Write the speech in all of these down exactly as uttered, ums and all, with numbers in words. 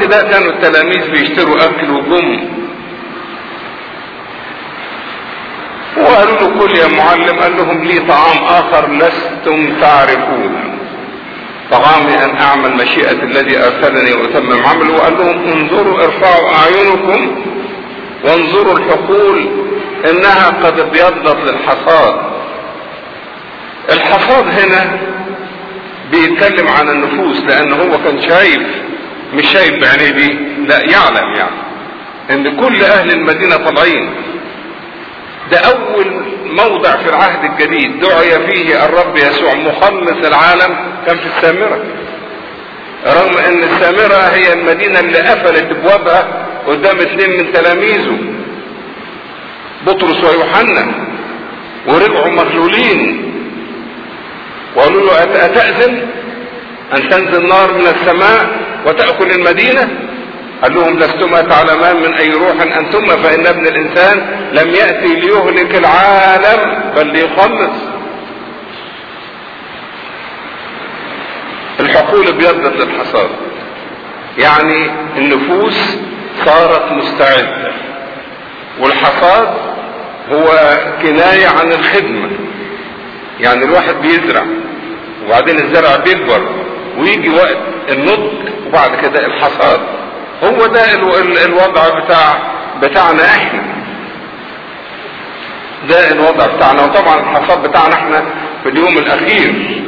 ده كانوا التلاميذ بيشتروا اكل وجم وقالوا له كل يا معلم. قال لهم لي طعام اخر لستم تعرفون، طعامي ان اعمل مشيئة الذي ارسلني واتمم عمله. وقال لهم انظروا ارفعوا اعينكم وانظروا الحقول انها قد ابيضت للحصاد. الحصاد هنا بيتكلم عن النفوس، لان هو كان شايف، مش شايف بعينيه دي، لا يعلم يعني ان كل اهل المدينة طالعين. ده اول موضع في العهد الجديد دعي فيه الرب يسوع مخلص العالم كان في السامرة، رغم ان السامرة هي المدينة اللي قفلت ابوابها قدام اثنين من تلاميذه بطرس ويوحنا، ورجعوا مخلولين وقالوا له أتأذن أن تنزل نار من السماء وتأكل المدينة؟ قال لهم لستما تعلمان من أي روح أنتما، فإن ابن الإنسان لم يأتي ليهلك العالم بل ليخلص. الحقول ابيضت للحصاد، يعني النفوس صارت مستعدة، والحصاد هو كناية عن الخدمة. يعني الواحد بيزرع وبعدين الزرع بيكبر ويجي وقت النضج وبعد كده الحصاد. هو ده الوضع بتاع بتاعنا احنا، ده الوضع بتاعنا. وطبعا الحصاد بتاعنا احنا في اليوم الاخير.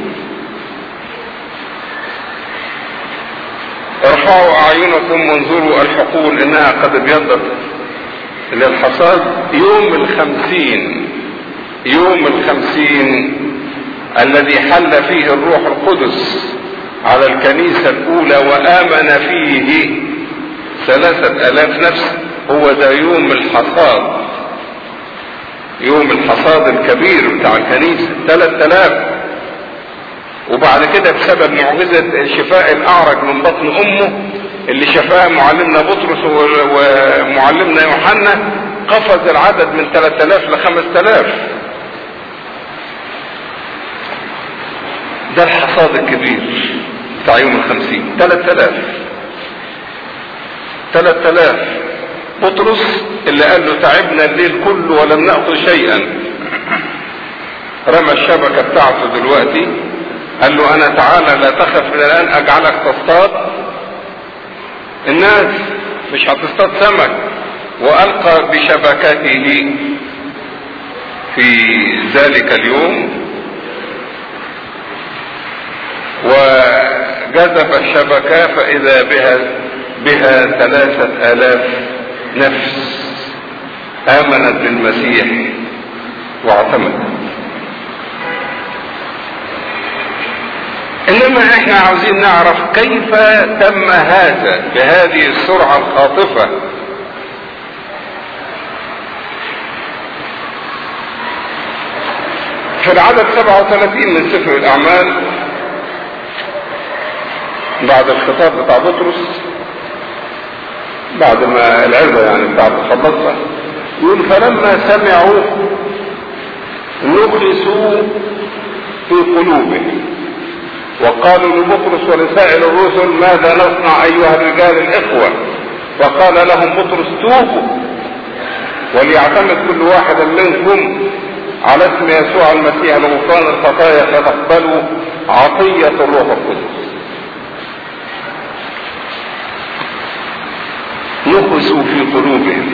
ارفعوا اعينكم وانظروا الحقول انها قد ابيضت للحصاد. يوم الخمسين، يوم الخمسين الذي حل فيه الروح القدس على الكنيسة الاولى وامن فيه ثلاثة الاف نفس، هو ده يوم الحصاد، يوم الحصاد الكبير بتاع الكنيسة، ثلاثة الاف. وبعد كده بسبب معجزة شفاء الاعرج من بطن امه اللي شفاه معلمنا بطرس ومعلمنا يوحنا، قفز العدد من ثلاثة الاف لخمسة الاف. ده الحصاد الكبير بتاع يوم الخمسين، ثلاثة الاف ثلاثة الاف. بطرس اللي قال له تعبنا الليل كله ولم نأخذ شيئا، رمى الشبكة بتاعته دلوقتي، قال له انا تعالى لا تخف من الان اجعلك تصطاد الناس، مش هتصطاد سمك. والقى بشبكته في ذلك اليوم وجذب الشبكة فاذا بها بها ثلاثة الاف نفس امنت بالمسيح واعتمدت. انما احنا عاوزين نعرف كيف تم هذا بهذه السرعة الخاطفة. في العدد سبعة وثلاثين من سفر الاعمال بعد الخطاب بتاع بطرس، بعد ما العظة يعني بتاعت خلصها، يقول فلما سمعوا نخسوا في قلوبهم وقالوا لبطرس ولسائر الرسل ماذا نصنع ايها الرجال الاخوة؟ فقال لهم بطرس توبوا وليعتمد كل واحد منكم على اسم يسوع المسيح لغفران الخطايا فتقبلوا عطية الروح القدس. نخسوا في قلوبهم.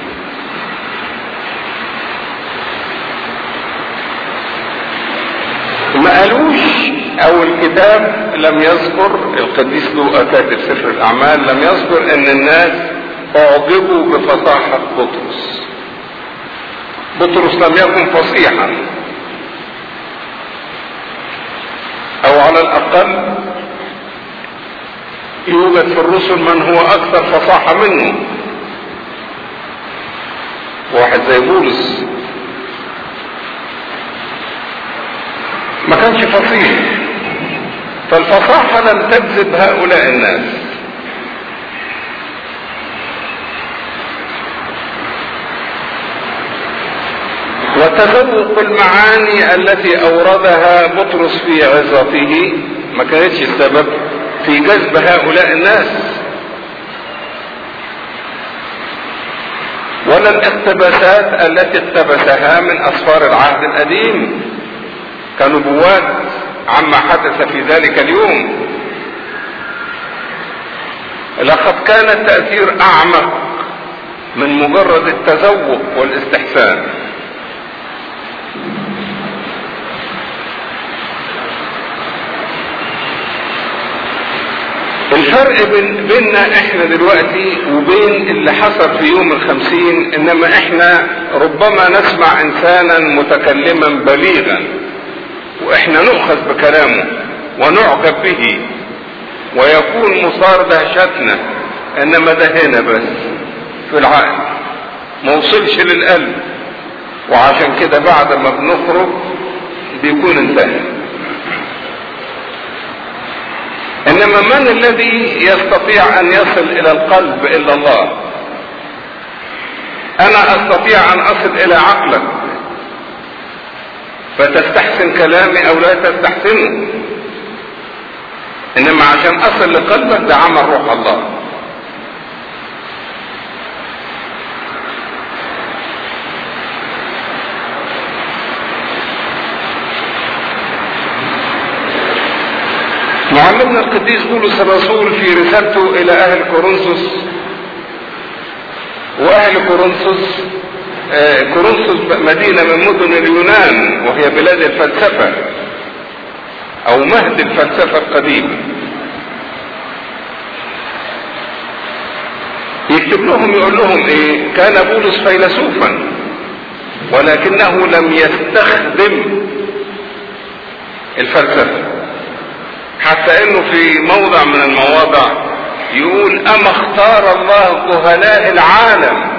ما قالوش، او الكتاب لم يذكر، القديس لوقا كاتب سفر الاعمال لم يذكر ان الناس اعجبوا بفصاحة بطرس. بطرس لم يكن فصيحا، او على الاقل يوجد في الرسل من هو اكثر فصاحة منه، واحد زي بولس ما كانش فصيح، فالفصاحة لم تجذب هؤلاء الناس. وتذوق المعاني التي اوردها بطرس في عظته ما كانتش السبب في جذب هؤلاء الناس. ولا الاقتباسات التي اقتبسها من اسفار العهد القديم كنبوات عما حدث في ذلك اليوم. لقد كان التأثير اعمق من مجرد التذوق والاستحسان. الفرق بين بيننا احنا دلوقتي وبين اللي حصل في يوم الخمسين، انما احنا ربما نسمع انسانا متكلما بليغا واحنا نؤخذ بكلامه ونعجب به ويكون مثار دهشتنا، انما ده هنا بس في العقل ما وصلش للقلب، وعشان كده بعد ما بنخرج بيكون انتهى. انما من الذي يستطيع ان يصل الى القلب الا الله؟ انا استطيع ان اصل الى عقلك فتستحسن كلامي او لا تستحسنه، انما عشان اصل لقلبك ده عمل روح الله. معلمنا القديس بولس الرسول في رسالته الى اهل كورنثوس، واهل كورنثوس آه كورنثوس مدينة من مدن اليونان وهي بلاد الفلسفة او مهد الفلسفة القديمة. يكتب لهم يقول لهم ايه؟ كان بولس فيلسوفا ولكنه لم يستخدم الفلسفة، حتى انه في موضع من المواضع يقول اما اختار الله جهلاء العالم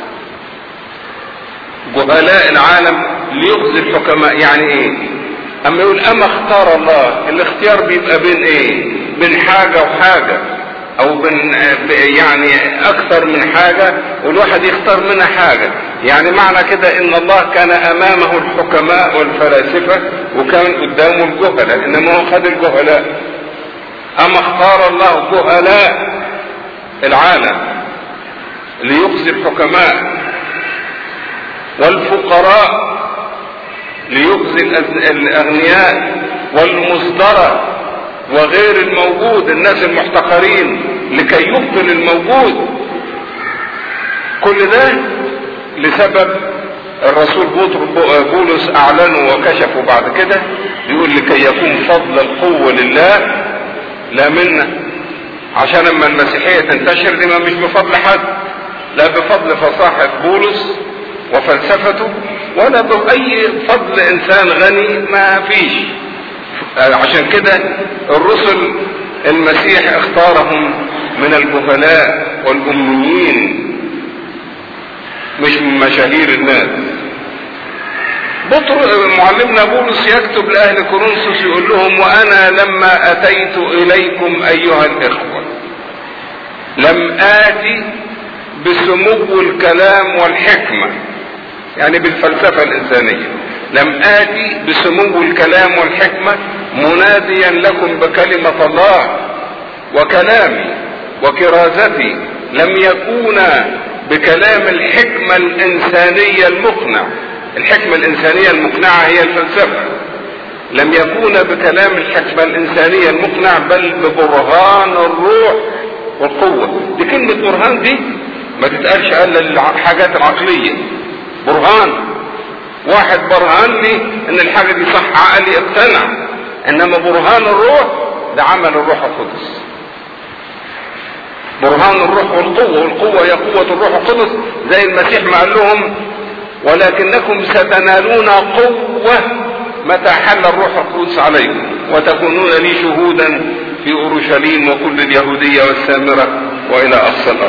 جهلاء العالم ليخزي الحكماء. يعني ايه اما يقول اما اختار الله؟ الاختيار بيبقى بين ايه؟ بين حاجة وحاجة، او بين يعني اكثر من حاجة والواحد يختار منها حاجة. يعني معنى كده ان الله كان امامه الحكماء والفلاسفة وكان قدامه الجهلاء، انما هو خد الجهلاء. اما اختار الله جهلاء العالم ليخزي الحكماء، والفقراء ليخزي الاغنياء، والمصدرة وغير الموجود، الناس المحتقرين، لكي يبطل الموجود. كل ده لسبب الرسول بولس اعلنه وكشفه بعد كده، بيقول لكي يكون فضل القوة لله لا منا، عشان اما المسيحية تنتشر دي ما مش بفضل حد، لا بفضل فصاحة بولس وفلسفته ولا بأي فضل انسان غني، ما فيش. عشان كده الرسل المسيح اختارهم من الجهلاء والأميين مش من مشاهير الناس. معلمنا بولس يكتب لأهل كورنثوس يقول لهم وانا لما اتيت اليكم ايها الاخوة لم اتي بسمو الكلام والحكمة، يعني بالفلسفة الانسانية، لم آتي بسمو الكلام والحكمة مناديا لكم بكلمة الله، وكلامي وكرازتي لم يكون بكلام الحكمة الإنسانية المقنع. الحكمة الإنسانية المقنعة هي الفلسفة. لم يكون بكلام الحكمة الإنسانية المقنع بل ببرهان الروح والقوة. دي كلمة برهان دي ما تتقالش الا للحاجات العقلية. برهان واحد برهان لي ان الحاجة دي صح، عقلي اقتنع. انما برهان الروح ده عمل الروح القدس. برهان الروح والقوة، والقوة هي قوة الروح القدس، زي المسيح ما قال لهم ولكنكم ستنالون قوة متى حل الروح القدس عليكم وتكونون لي شهودا في اورشليم وكل اليهودية والسامرة والى اقصى الارض.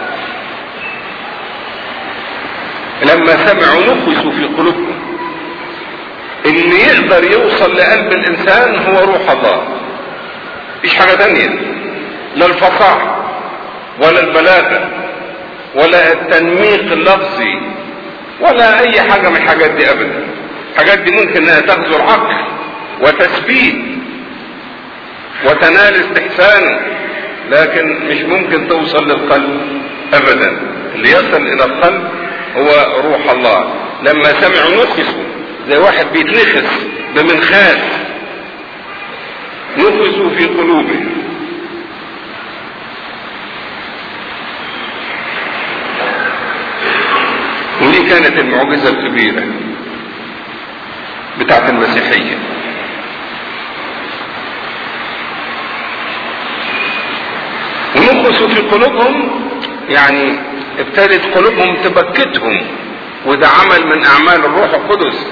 لما سمعوا نفسوا في قلوبهم. اللي يقدر يوصل لقلب الانسان هو روح الله، مفيش حاجة تانية، لا الفصاحة ولا البلاغة ولا التنميق اللفظي ولا اي حاجة من الحاجات دي ابدا. الحاجات دي ممكن انها تغزو العقل وتثبيت وتنال استحسان، لكن مش ممكن توصل للقلب ابدا. اللي يصل الى القلب هو روح الله. لما سمعوا نخسوا زي واحد بيتنخس بمنخاس، نخسوا في قلوبهم. ودي كانت المعجزة الكبيرة بتاعت المسيحية. ونخسوا في قلوبهم يعني ابتدت قلوبهم تبكتهم، وده عمل من اعمال الروح القدس.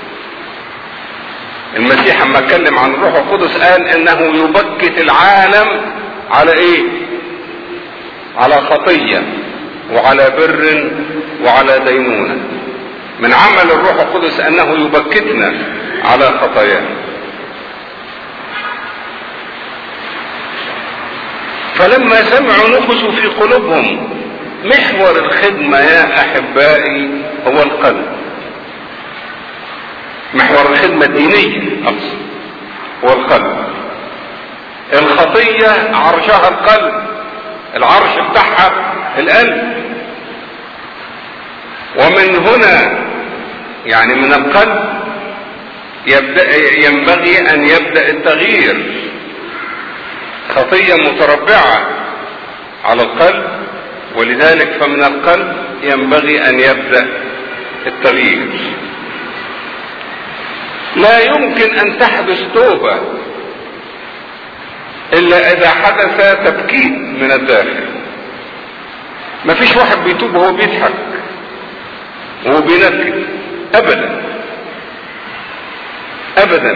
المسيح لما اتكلم عن الروح القدس قال انه يبكت العالم على ايه؟ على خطية وعلى بر وعلى دينونة. من عمل الروح القدس انه يبكتنا على خطايانا. فلما سمعوا نخسوا في قلوبهم. محور الخدمة يا احبائي هو القلب. محور الخدمة الدينية اقصد هو القلب. الخطية عرشها القلب، العرش بتاعها القلب. ومن هنا يعني من القلب يبدأ ينبغي ان يبدأ التغيير. خطية متربعة على القلب، ولذلك فمن القلب ينبغي ان يبدأ التغيير. لا يمكن ان تحدث توبة الا اذا حدث تبكيت من الداخل. مفيش واحد بيتوب وهو بيضحك وهو بينكت ابدا ابدا.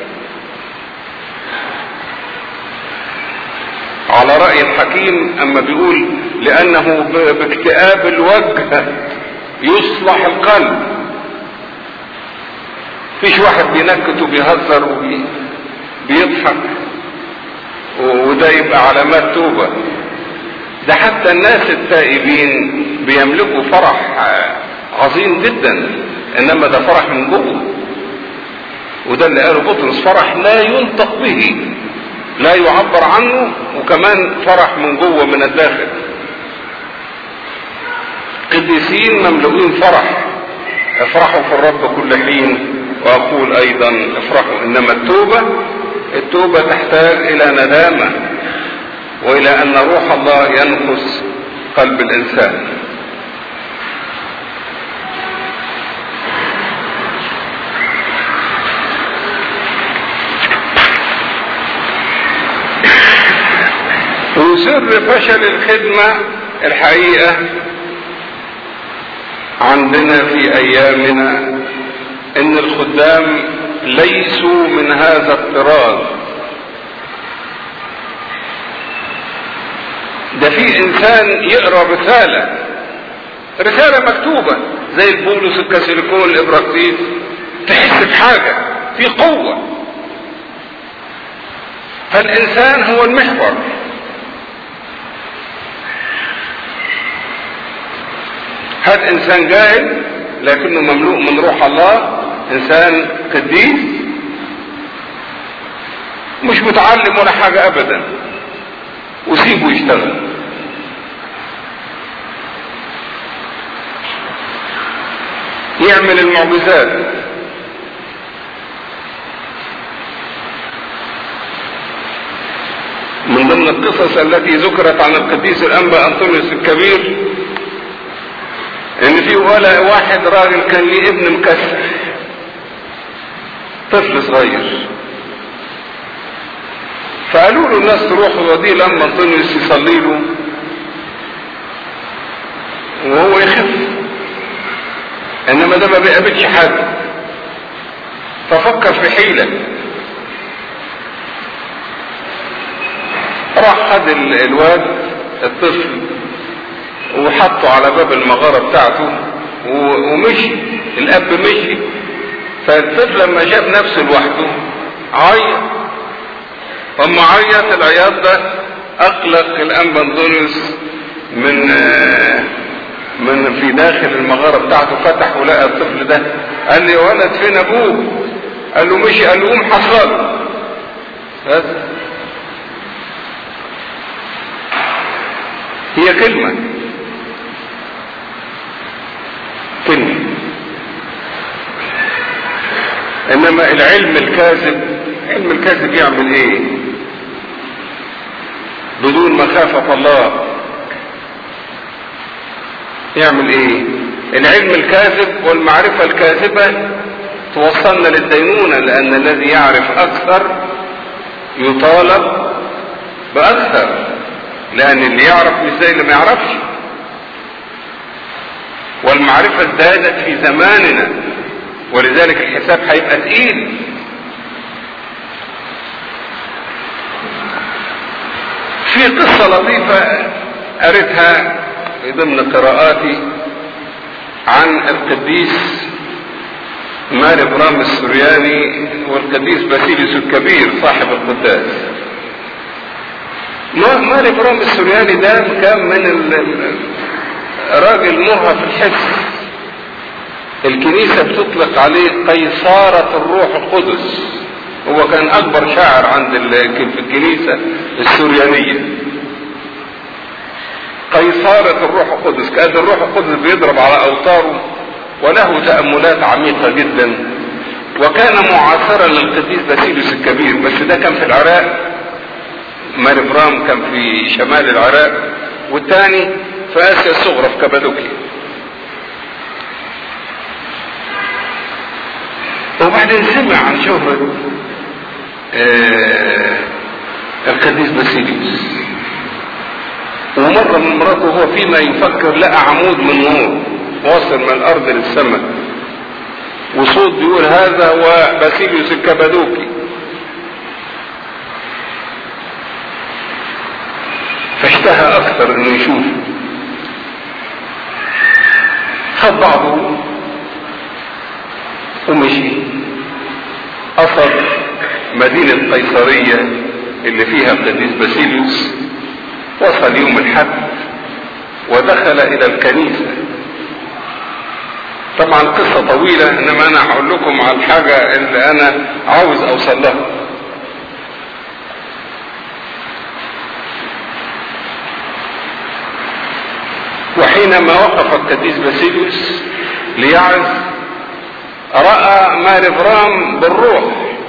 على رأي الحكيم اما بيقول لانه باكتئاب الوجه يصلح القلب. فيش واحد بينكت وبيهزر وبيضحك وده يبقى علامات توبة. ده حتى الناس التائبين بيملكوا فرح عظيم جدا، انما ده فرح من جوه. وده اللي قاله بطرس، فرح لا ينطق به، لا يعبر عنه، وكمان فرح من جوه من الداخل. قديسين مملوئين فرح. افرحوا في الرب كل حين، واقول ايضا افرحوا. انما التوبة التوبة تحتاج الى ندامة والى ان روح الله ينقص قلب الانسان. وسر فشل الخدمة الحقيقة عندنا في ايامنا ان الخدام ليسوا من هذا الطراز. ده في انسان يقرأ رسالة رسالة مكتوبة زي البولس الكاثوليكون الابراكسيس، تحس بحاجة في قوة. فالانسان هو المحور. هذا انسان جاهل لكنه مملوء من روح الله، انسان قديس مش متعلم ولا حاجة ابدا، وسيبه يشتغل. يعمل المعجزات. من ضمن القصص التي ذكرت عن القديس الانبا انطونيوس الكبير ان في ولا واحد راجل كان ليه ابن مكسر، طفل صغير. فقالوا له الناس تروح ووديه لما انطونيوس يصلي له وهو يخف، انما ده ما بيقابلش حد. ففكر في حيلة، راح خد الواد الطفل وحطه على باب المغارة بتاعته ومشي. الاب مشي. فالطفل لما شاف نفسه لوحده عيط. اما عيط العياط ده اقلق الانبا انطونيوس من من في داخل المغارة بتاعته. فتح ولقى الطفل ده. قال لي ولد فين ابوه؟ قال له مشي. قال له قوم حصله. بس هي كلمة. كلمة. انما العلم الكاذب، علم الكاذب يعمل ايه بدون مخافة الله؟ يعمل ايه؟ العلم الكاذب والمعرفة الكاذبة توصلنا للدينونة، لان الذي يعرف اكثر يطالب باكثر، لان اللي يعرف مش زي اللي ما يعرفش. والمعرفة ازدادت في زماننا، ولذلك الحساب هيبقى تقيل. في قصة لطيفة قريتها ضمن قراءاتي عن القديس ماري برام السورياني والقديس باسيليوس الكبير صاحب القداس. ماري برام السورياني ده كان من راجل مرهف الحس، الكنيسة بتطلق عليه قيصارة الروح القدس. هو كان اكبر شاعر عند في الكنيسة السوريانية، قيصارة الروح القدس. كان الروح القدس بيضرب على اوتاره وله تأملات عميقة جدا، وكان معاصرا للقديس باسيليوس الكبير، بس ده كان في العراق، ماري برام كان في شمال العراق، والثاني في اسيا الصغرى في كابادوكيا. وبعدين سمع عن شهرة آه القديس باسيليوس، ومرة من مراته وهو فيما يفكر لقى عمود من نور واصل من الارض للسماء، وصوت بيقول هذا هو باسيليوس الكابادوكي. فاشتهى اكثر انه يشوفه، خد بعضه ومشي، اصل مدينة قيصرية اللي فيها القديس باسيليوس، وصل يوم الحد ودخل الى الكنيسة. طبعا قصة طويلة، انما انا هقول لكم على الحاجة اللي انا عاوز اوصل لها. وحينما وقف القديس باسيليوس ليعظ رأى ماري برام بالروح،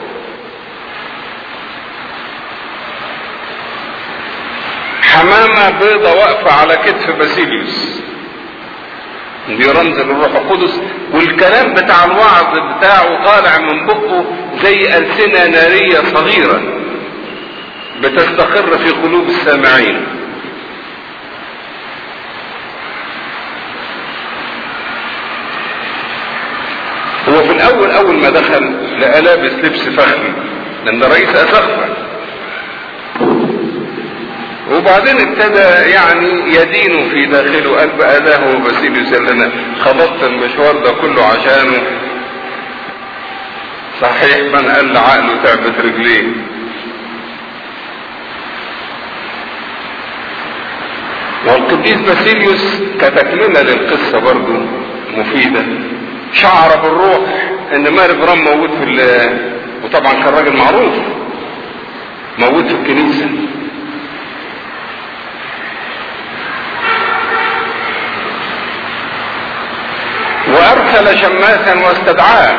حمامة بيضة واقفة على كتف باسيليوس، دي رمز للروح القدس. والكلام بتاع الوعظ بتاعه طالع من بقه زي ألسنة نارية صغيرة بتستقر في قلوب السامعين. هو في الاول اول ما دخل لقى لابس لبس فخمي لان رئيس اسقفة، وبعدين ابتدى يعني يدين في داخله، قال بقى ده هو باسيليوس اللي انا خبطت المشوار ده كله عشانه. صحيح من قال عقله تعبت رجليه. والقديس باسيليوس كتكملة للقصة برضو مفيدة، شعر بالروح ان ماري برام موجود في ال وطبعا كان راجل معروف موجود في الكنيسة. وارسل شماسا واستدعاه،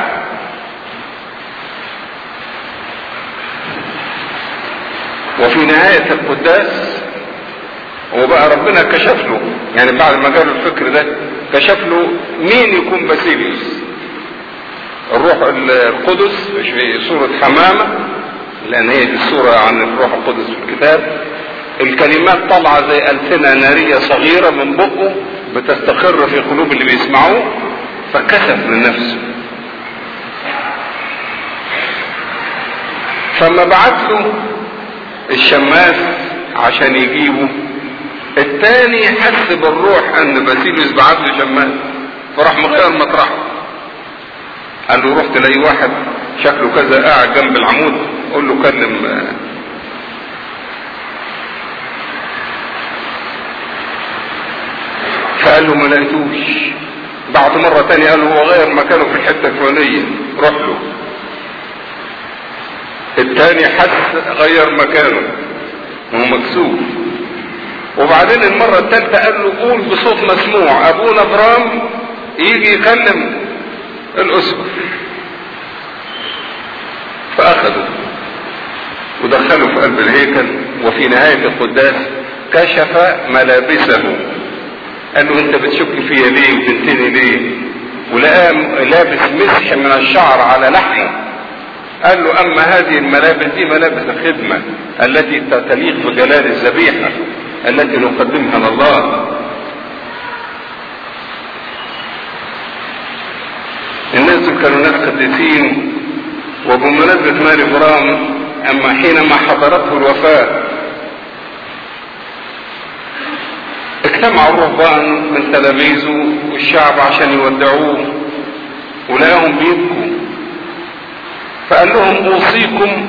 وفي نهاية القداس وبقى ربنا كشف له، يعني بعد ما جاب الفكر ده كشف له مين يكون باسيليوس. الروح القدس في صورة حمامة، لان هي دي الصورة عن الروح القدس في الكتاب. الكلمات طالعة زي ألسنة نارية صغيرة من بقه بتستقر في قلوب اللي بيسمعوه، فكشف لنفسه. فما بعت له الشماس عشان يجيبه، التاني حس بالروح ان باسيليوس بعت له شماس، فراح مغير مطرحه. قال له روح تلاقي واحد شكله كذا قاعد جنب العمود، قول له كلم. فقال له ما لقيتوش. بعد مرة تانية قال له هو غير مكانه في الحتة الفلانية، روح له. التاني حس غير مكانه وهو مكسوف. وبعدين المرة الثالثة قال له قول بصوت مسموع ابونا برام يجي يكلم الاسقف. فاخذوا ودخلوا في قلب الهيكل، وفي نهاية القداس كشف ملابسه. قال له انت بتشك فيا ليه وتنتني ليه؟ ولقى لابس مسح من الشعر على لحمه. قال له اما هذه الملابس دي ملابس الخدمة التي تليق بجلال الذبيحة التي نقدمها لله. الناس دول كانوا ناس قديسين. وبمناسبة ماري برام، اما حينما حضرته الوفاة اجتمع الرهبان من تلاميذه والشعب عشان يودعوه، ولقاهم بيبكوا. فقال لهم اوصيكم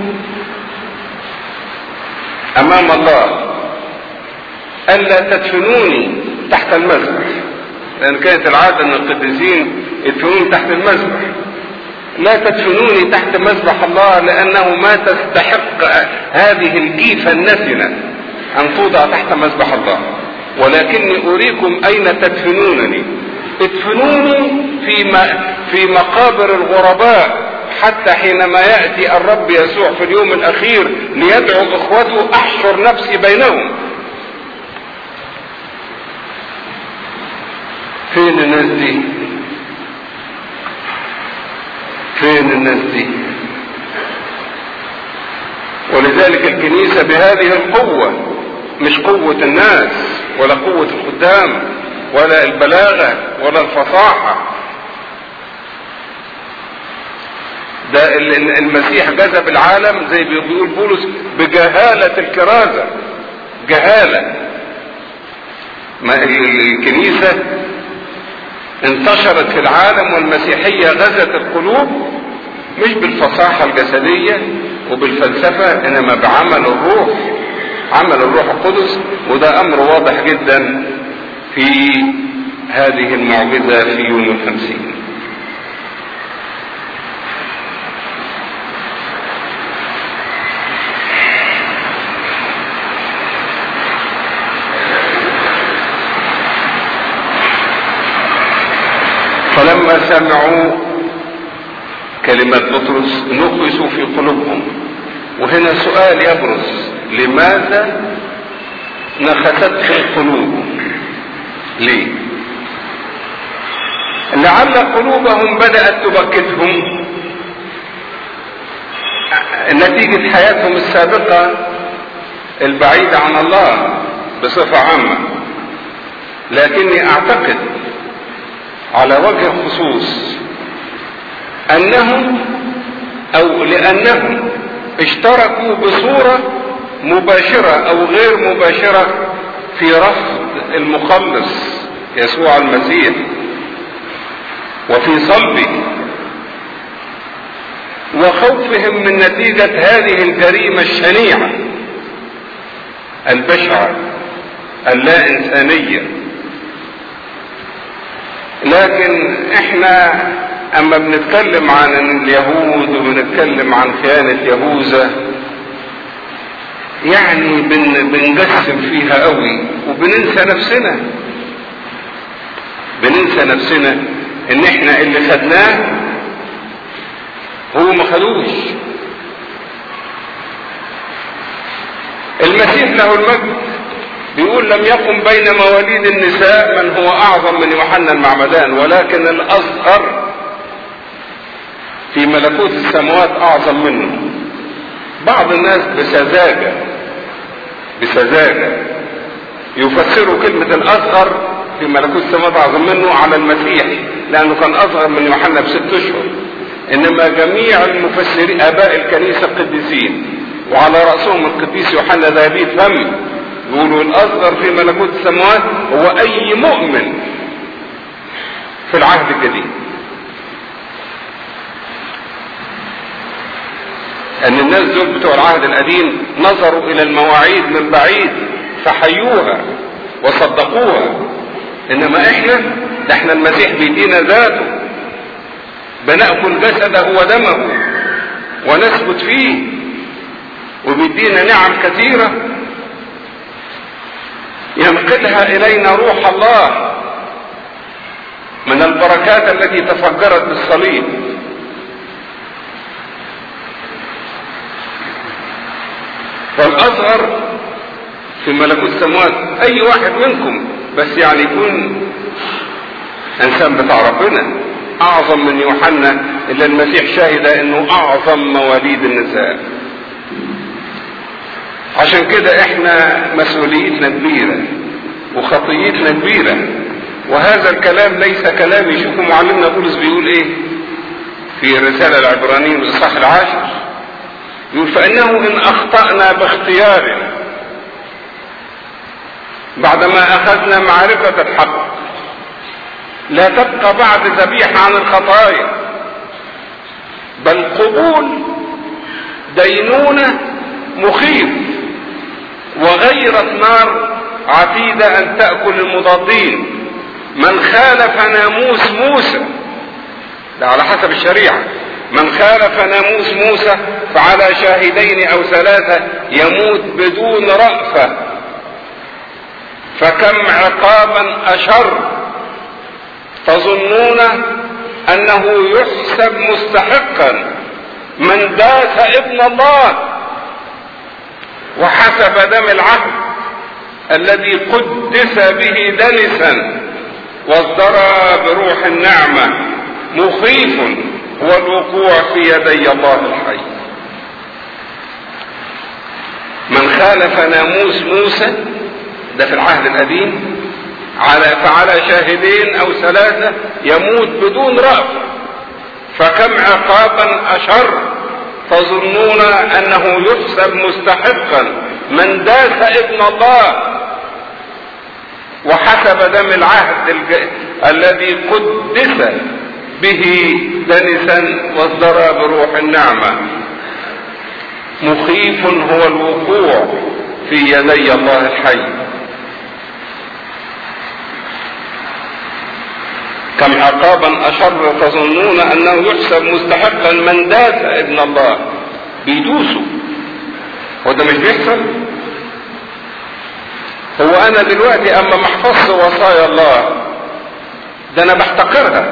امام الله الا تدفنوني تحت المذبح، لان كانت العادة ان القديسين يدفنون تحت المذبح. لا تدفنوني تحت مذبح الله، لانه ما تستحق هذه الجيفة النتنة ان توضع تحت مذبح الله، ولكني اريكم اين تدفنونني. ادفنوني في في مقابر الغرباء، حتى حينما يأتي الرب يسوع في اليوم الاخير ليدعو اخوته احشر نفسي بينهم. فين الناس دي؟ فين الناس دي؟ ولذلك الكنيسة بهذه القوة، مش قوة الناس ولا قوة الخدام ولا البلاغة ولا الفصاحة، ده المسيح جذب العالم زي بيقول بولس بجهالة الكرازة. جهالة. ما الكنيسة انتشرت في العالم والمسيحية غزت القلوب مش بالفصاحة الجسدية وبالفلسفة، انما بعمل الروح، عمل الروح القدس. وده امر واضح جدا في هذه المعجزة في يوم الخمسين. فلما سمعوا كلمة بطرس نقصوا في قلوبهم. وهنا سؤال يبرز: لماذا نخستهم قلوبهم؟ ليه؟ لعل قلوبهم بدأت تبكتهم نتيجة حياتهم السابقة البعيدة عن الله بصفة عامة. لكني اعتقد على وجه الخصوص انهم او لانهم اشتركوا بصورة مباشرة او غير مباشرة في رفض المخلص يسوع المسيح وفي صلبه، وخوفهم من نتيجة هذه الجريمة الشنيعة البشعة اللا انسانية. لكن احنا اما بنتكلم عن اليهود وبنتكلم عن خيانة يهوذا يعني بن بنجسم فيها قوي وبننسى نفسنا. بننسى نفسنا ان احنا اللي خدناه هو ما خدوش. المسيح له المجد بيقول: لم يقم بين مواليد النساء من هو اعظم من يوحنا المعمدان، ولكن الاصغر في ملكوت السماوات اعظم منه. بعض الناس بسذاجة بسذاجة يفسروا كلمة الاصغر في ملكوت السماوات اعظم منه على المسيح، لانه كان اصغر من يوحنا بست اشهر. انما جميع المفسرين اباء الكنيسة القديسين وعلى رأسهم القديس يوحنا ذهبي فم يقولوا الاصغر في ملكوت السماوات هو اي مؤمن في العهد الجديد. ان الناس دول بتوع العهد القديم نظروا الى المواعيد من بعيد فحيوها وصدقوها. انما احنا ده احنا المسيح بيدينا ذاته، بنأكل جسده ودمه ونثبت فيه، وبيدينا نعم كثيرة ينقلها الينا روح الله. من البركات التي تفجرت بالصليب. فالأصغر في ملكوت السماوات أي واحد منكم، بس يعني يكون إنسان بتاع ربنا أعظم من يوحنا اللي المسيح شاهد إنه أعظم مواليد النساء. عشان كده إحنا مسؤوليتنا كبيرة وخطيتنا كبيرة، وهذا الكلام ليس كلام. يشوفوا معلمنا بولس بيقول إيه في الرسالة العبرانيين الإصحاح العاشر، يقول فإنه إن أخطأنا باختيار بعدما أخذنا معرفة الحق لا تبقى بعد ذبيحة عن الخطايا، بل قبول دينونة مخيف وغيرة نار عتيدة أن تأكل المضادين. من خالف ناموس موسى، ده على حسب الشريعة، من خالف ناموس موسى فعلى شاهدين أو ثلاثة يموت بدون رأفة. فكم عقابا أشر تظنون أنه يحسب مستحقا من داس ابن الله وحسب دم العهد الذي قدس به دنسا واصدر بروح النعمة مخيف هو الوقوع في يدي الله الحي. من خالف ناموس موسى ده في العهد القديم على فعلى شاهدين او ثلاثة يموت بدون رأفة. فكم عقابا أشر تظنون أنه يحسب مستحقا من داس ابن الله وحسب دم العهد الج... الذي قدس به دنسا واصدر بروح النعمة مخيف هو الوقوع في يدي الله الحي. كم عقابا أشر تظنون أنه يحسب مستحقا من داس ابن الله. بيدوسوا، وده مش بيحصل. هو أنا دلوقتي أما محفظت وصايا الله ده أنا بحتقرها،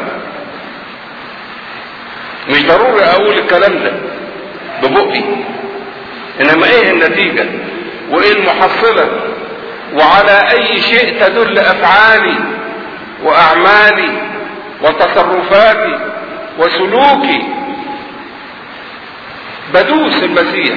مش ضروري أقول الكلام ده ببقي، إنما إيه النتيجة وإيه المحصلة وعلى أي شيء تدل أفعالي وأعمالي وتصرفاتي وسلوكي. بدوس المسيح.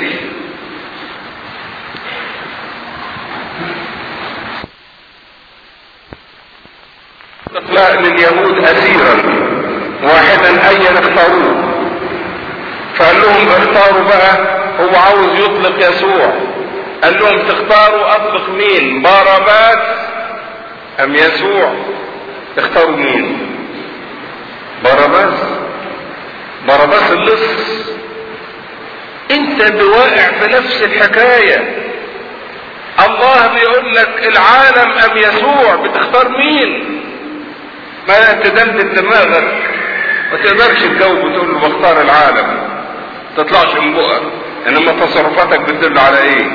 اطلاق لليهود أسيرا واحدا أيا اختاروه، فقال لهم اختاروا بقى، هو عاوز يطلق يسوع، قال لهم تختاروا اطلق مين، باراباس ام يسوع؟ اختاروا مين؟ باراباس. باراباس اللص. انت بواقع في نفس الحكاية. الله بيقول لك العالم ام يسوع، بتختار مين؟ ما تدندن دماغك، ما تقدرش تجاوب وتقول له بختار العالم، تطلعش من بقك، انما تصرفاتك بتدل على ايه؟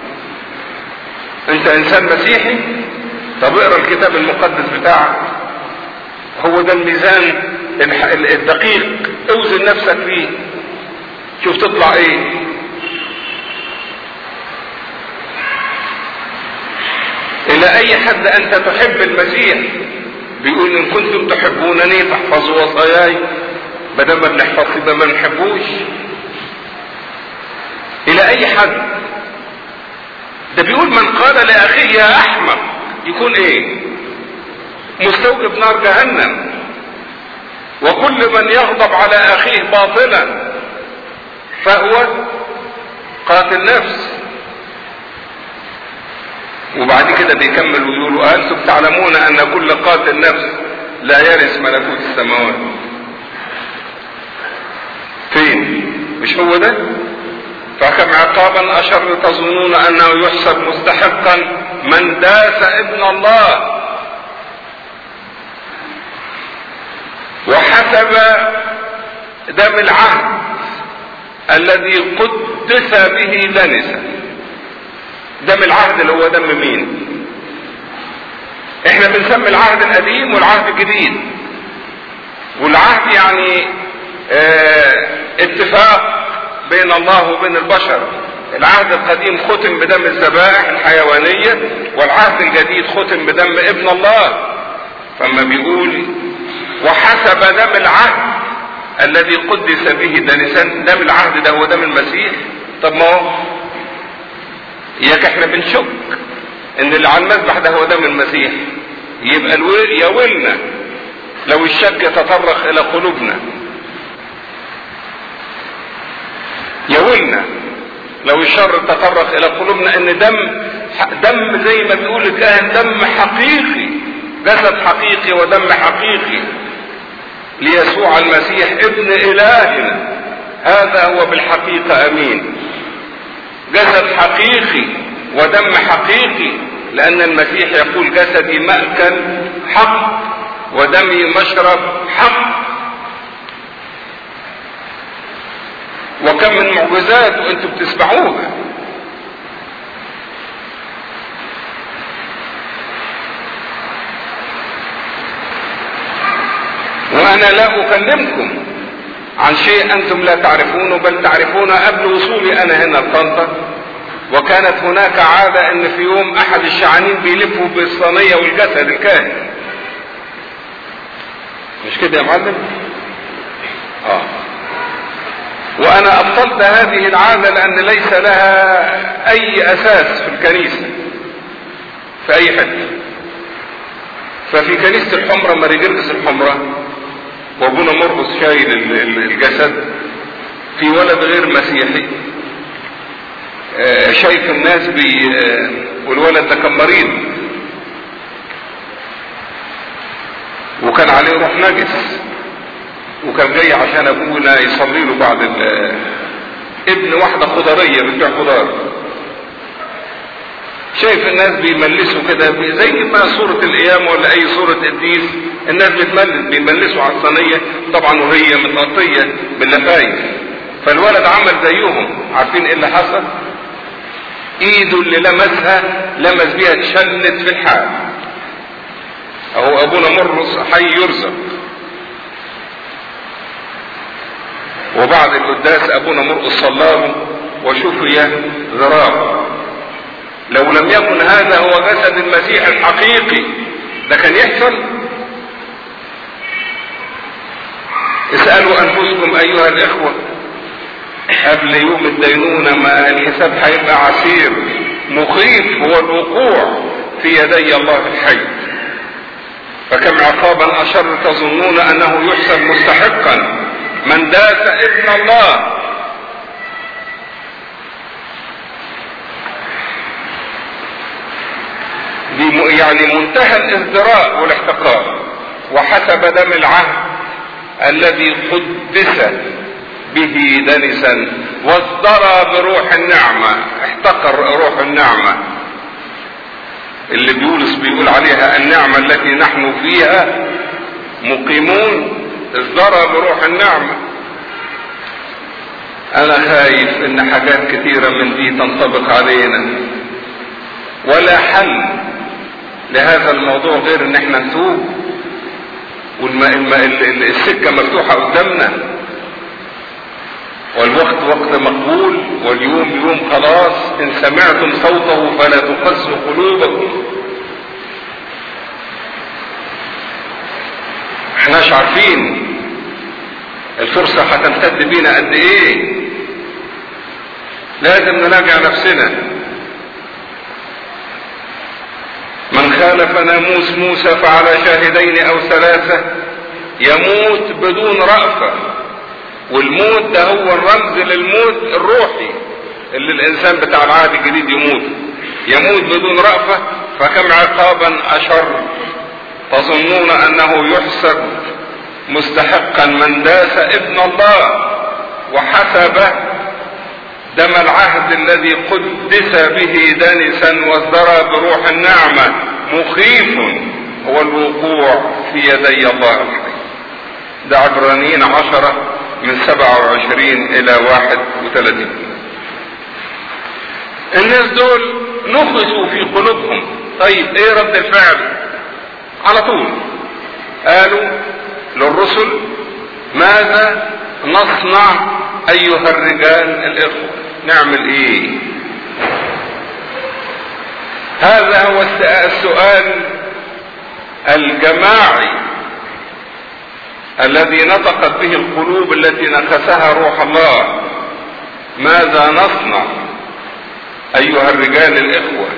انت انسان مسيحي؟ طب اقرا الكتاب المقدس بتاعك، هو ده الميزان الدقيق، اوزن نفسك فيه شوف تطلع ايه. الى اي حد انت تحب المسيح؟ بيقول ان كنتم تحبونني فاحفظوا وصاياي. بدل ما بنحفظ يبقى ما نحبوش. الى اي حد؟ ده بيقول من قال لاخيه يا احمق يكون ايه؟ مستوجب نار جهنم. وكل من يغضب على اخيه باطلا فهو قاتل نفس. وبعد كده بيكمل ويقول أنتم تعلمون أن كل قاتل نفس لا يرث ملكوت السماوات. فين؟ مش هو ده؟ فكم عقابا أشر تظنون أنه يحسب مستحقا من داس ابن الله وحسب دم العهد الذي قدس به دنسا. دم العهد اللي هو دم مين؟ احنا بنسمي العهد القديم والعهد الجديد. والعهد يعني اه اتفاق بين الله وبين البشر. العهد القديم ختم بدم الذبائح الحيوانية، والعهد الجديد ختم بدم ابن الله. فما بيقول وحسب دم العهد الذي قدس به دنسا، دم العهد ده هو دم المسيح. طب ما هو اياك احنا بنشك ان اللي على المذبح ده هو دم المسيح، يبقى الويل يا ويلنا لو الشك يتطرق الى قلوبنا، يا ويلنا لو الشر تطرق الى قلوبنا ان دم دم زي ما بيقول الكاهن دم حقيقي، جسد حقيقي ودم حقيقي ليسوع المسيح ابن إلهنا، هذا هو بالحقيقة امين. جسد حقيقي ودم حقيقي، لان المسيح يقول جسدي مأكل حق ودمي مشرب حق. وكم من معجزات وانتم بتسمعوها. وانا لا اكلمكم عن شيء انتم لا تعرفونه بل تعرفونه قبل وصولي انا هنا لطنطا. وكانت هناك عادة ان في يوم احد الشعانين بيلفوا بالصينية والجسد الكاهن، مش كده يا معلم؟ اه وانا ابطلت هذه العادة لان ليس لها اي اساس في الكنيسة في اي حته. ففي كنيسة الحمرة ماريجرجس الحمرة وابونا مرقس شايل الجسد، في ولد غير مسيحي شايف الناس بي والولد ده كان مريض وكان عليه روح نجس، وكان جاي عشان ابونا يصلي له بعد ابن واحدة خضرية بتبيع خضار. شايف الناس بيملسوا كده زي ما صورة القيامة ولا اي صورة قديس، الناس بتملس بيملسوا على الصينية طبعا وهي متغطية باللفايف. فالولد عمل زيهم. عارفين ايه اللي حصل؟ ايده اللي لمسها لمس بيها اتشلت في الحال. اهو ابونا مرقس حي يرزق. وبعد القداس ابونا مرقس صلاه وشفي ذراعه. لو لم يكن هذا هو جسد المسيح الحقيقي ده كان يحصل؟ اسألوا انفسكم ايها الاخوة قبل يوم الدينونة، ما الحساب هيبقى عسير مخيف، هو الوقوع في يدي الله الحي. فكم عقابا اشر تظنون انه يحسب مستحقا من داس ابن الله. دي يعني منتهى الازدراء والاحتقار. وحسب دم العهد الذي قدس به دنسا واصدر بروح النعمة. احتقر روح النعمة اللي بيولس بيقول عليها النعمة التي نحن فيها مقيمون، اصدر بروح النعمة. انا خايف ان حاجات كتيرة من دي تنطبق علينا، ولا حل لهذا الموضوع غير ان احنا نتوب، والسكة مفتوحة قدامنا، والوقت وقت مقبول، واليوم يوم خلاص. ان سمعتم صوته فلا تقسوا قلوبكم. احناش عارفين الفرصة هتمتد بينا قد ايه. لازم نراجع نفسنا. من خالف ناموس موسى فعلى شاهدين او ثلاثة يموت بدون رأفة. والموت ده هو الرمز للموت الروحي اللي الانسان بتاع العهد الجديد يموت يموت بدون رأفة. فكم عقابا اشر تظنون انه يحسب مستحقا من داس ابن الله وحسب دم العهد الذي قدس به دنسا واصدر بروح النعمة مخيف هو الوقوع في يدي الله الحي. ده عبرانيين عشرة من سبعة وعشرين الى واحد وثلاثين. الناس دول نخسوا في قلوبهم. طيب ايه رد الفعل؟ على طول قالوا للرسل ماذا نصنع ايها الرجال الاخوة؟ نعمل ايه؟ هذا هو السؤال الجماعي الذي نطقت به القلوب التي نخسها روح الله. ماذا نصنع ايها الرجال الاخوة؟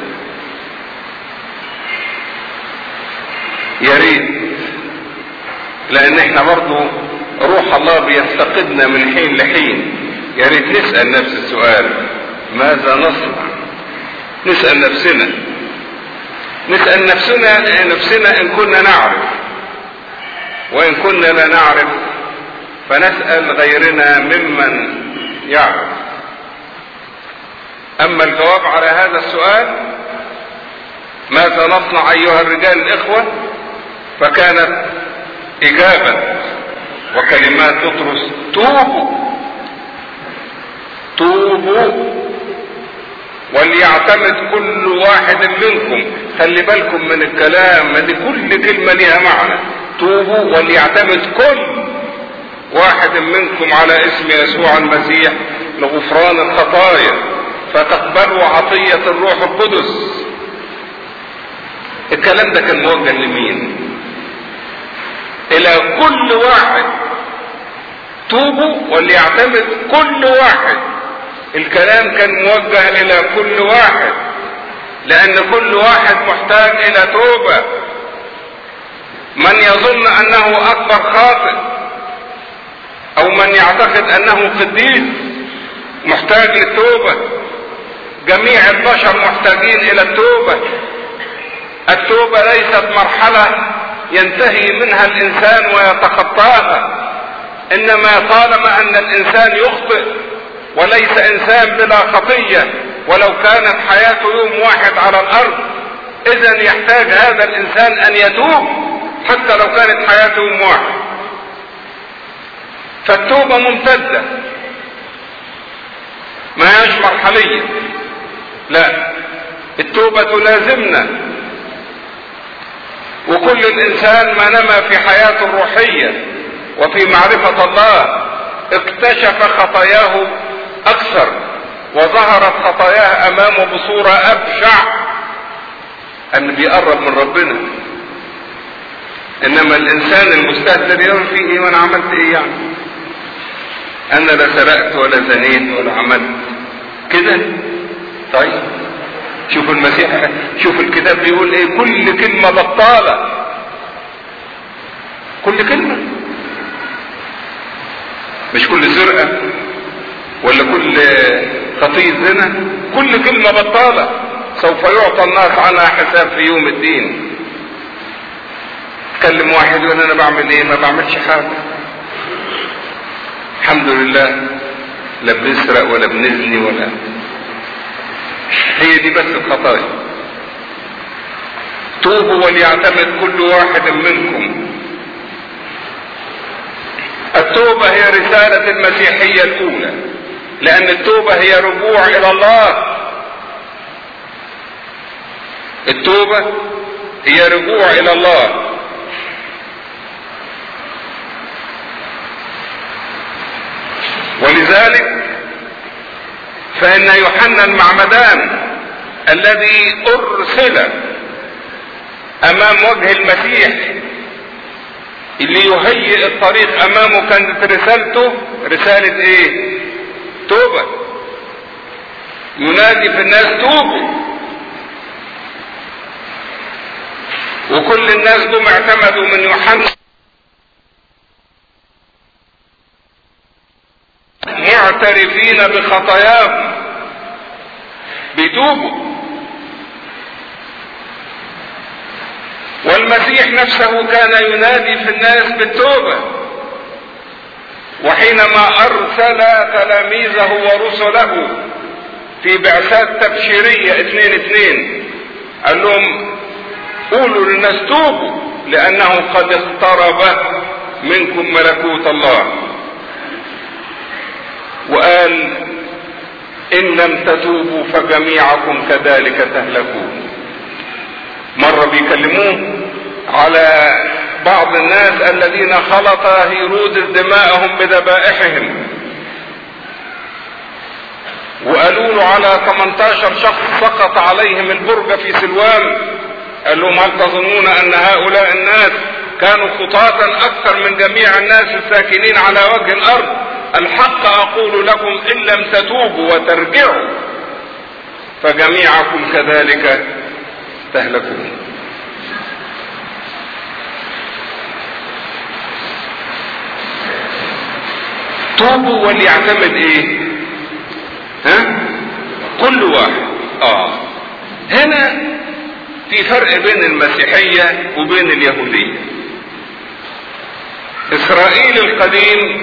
يا ريت، لان احنا برضو روح الله بيفتقدنا من حين لحين. يا ريت نسأل نفس السؤال، ماذا نصنع؟ نسأل نفسنا نسأل نفسنا نفسنا ان كنا نعرف، وان كنا لا نعرف فنسأل غيرنا ممن يعرف. اما الجواب على هذا السؤال، ماذا نصنع ايها الرجال الاخوة، فكانت اجابة وكلمات بطرس: توبوا توبوا وليعتمد كل واحد منكم. خلي بالكم من الكلام، دي كل كلمة لها معنى. توبوا وليعتمد كل واحد منكم على اسم يسوع المسيح لغفران الخطايا فتقبلوا عطية الروح القدس. الكلام ده كان موجه لمين؟ الى كل واحد. توبوا وليعتمد كل واحد. الكلام كان موجه الى كل واحد، لان كل واحد محتاج الى توبة. من يظن انه اكبر خاطئ او من يعتقد انه قديس محتاج للتوبة. جميع البشر محتاجين الى التوبة. التوبة ليست مرحلة ينتهي منها الانسان ويتخطاها، انما طالما ان الانسان يخطئ وليس انسان بلا خطية، ولو كانت حياته يوم واحد على الارض اذا يحتاج هذا الانسان ان يتوب حتى لو كانت حياته يوم واحد. فالتوبة ممتدة، ما هيش مرحلية، لا، التوبة تلازمنا. وكل الانسان ما نما في حياته الروحية وفي معرفة الله اكتشف خطاياه اكثر، وظهرت خطاياه امامه بصورة ابشع، ان بيقرب من ربنا. انما الانسان المستهتر يقول فيه ايه وانا عملت ايه يعني؟ انا لا سرقت ولا زنيت ولا عملت كده. طيب شوف المسيح، شوف الكتاب بيقول ايه: كل كلمة بطالة. كل كلمة، مش كل سرقة ولا كل خطية زنا، كل كلمة بطالة سوف يعطى الناس عنها حساب في يوم الدين. تكلم واحد يقول انا بعمل ايه؟ ما بعملش حاجة، الحمد لله، لا بنسرق ولا بنزني ولا. هي دي بس الخطايا. توبوا وليعتمد كل واحد منكم. التوبة هي رسالة المسيحية الأولى، لأن التوبة هي رجوع إلى الله. التوبة هي رجوع إلى الله. ولذلك فإن يوحنا المعمدان الذي أرسل أمام وجه المسيح اللي يهيئ الطريق أمامه، كانت رسالته رسالة إيه؟ توبة. ينادي في الناس توبوا، وكل الناس دول اعتمدوا من يوحنا معترفين بخطاياهم بيتوبوا. والمسيح نفسه كان ينادي في الناس بالتوبة، وحينما ارسل تلاميذه ورسله في بعثات تبشيرية اثنين اثنين قال لهم قولوا للناس توبوا لانه قد اقترب منكم ملكوت الله. وقال ان لم تتوبوا فجميعكم كذلك تهلكون. مرة بيكلموه على بعض الناس الذين خلط هيرودس دماءهم بذبائحهم، وقالوا له على ثمانية عشر شخص سقط عليهم البرج في سلوان، قال لهم هل تظنون ان هؤلاء الناس كانوا خطاة اكثر من جميع الناس الساكنين على وجه الارض؟ الحق اقول لكم ان لم تتوبوا وترجعوا فجميعكم كذلك تهلكون. توبوا وليعتمد ايه؟ ها؟ كل واحد. اه هنا في فرق بين المسيحية وبين اليهودية. اسرائيل القديم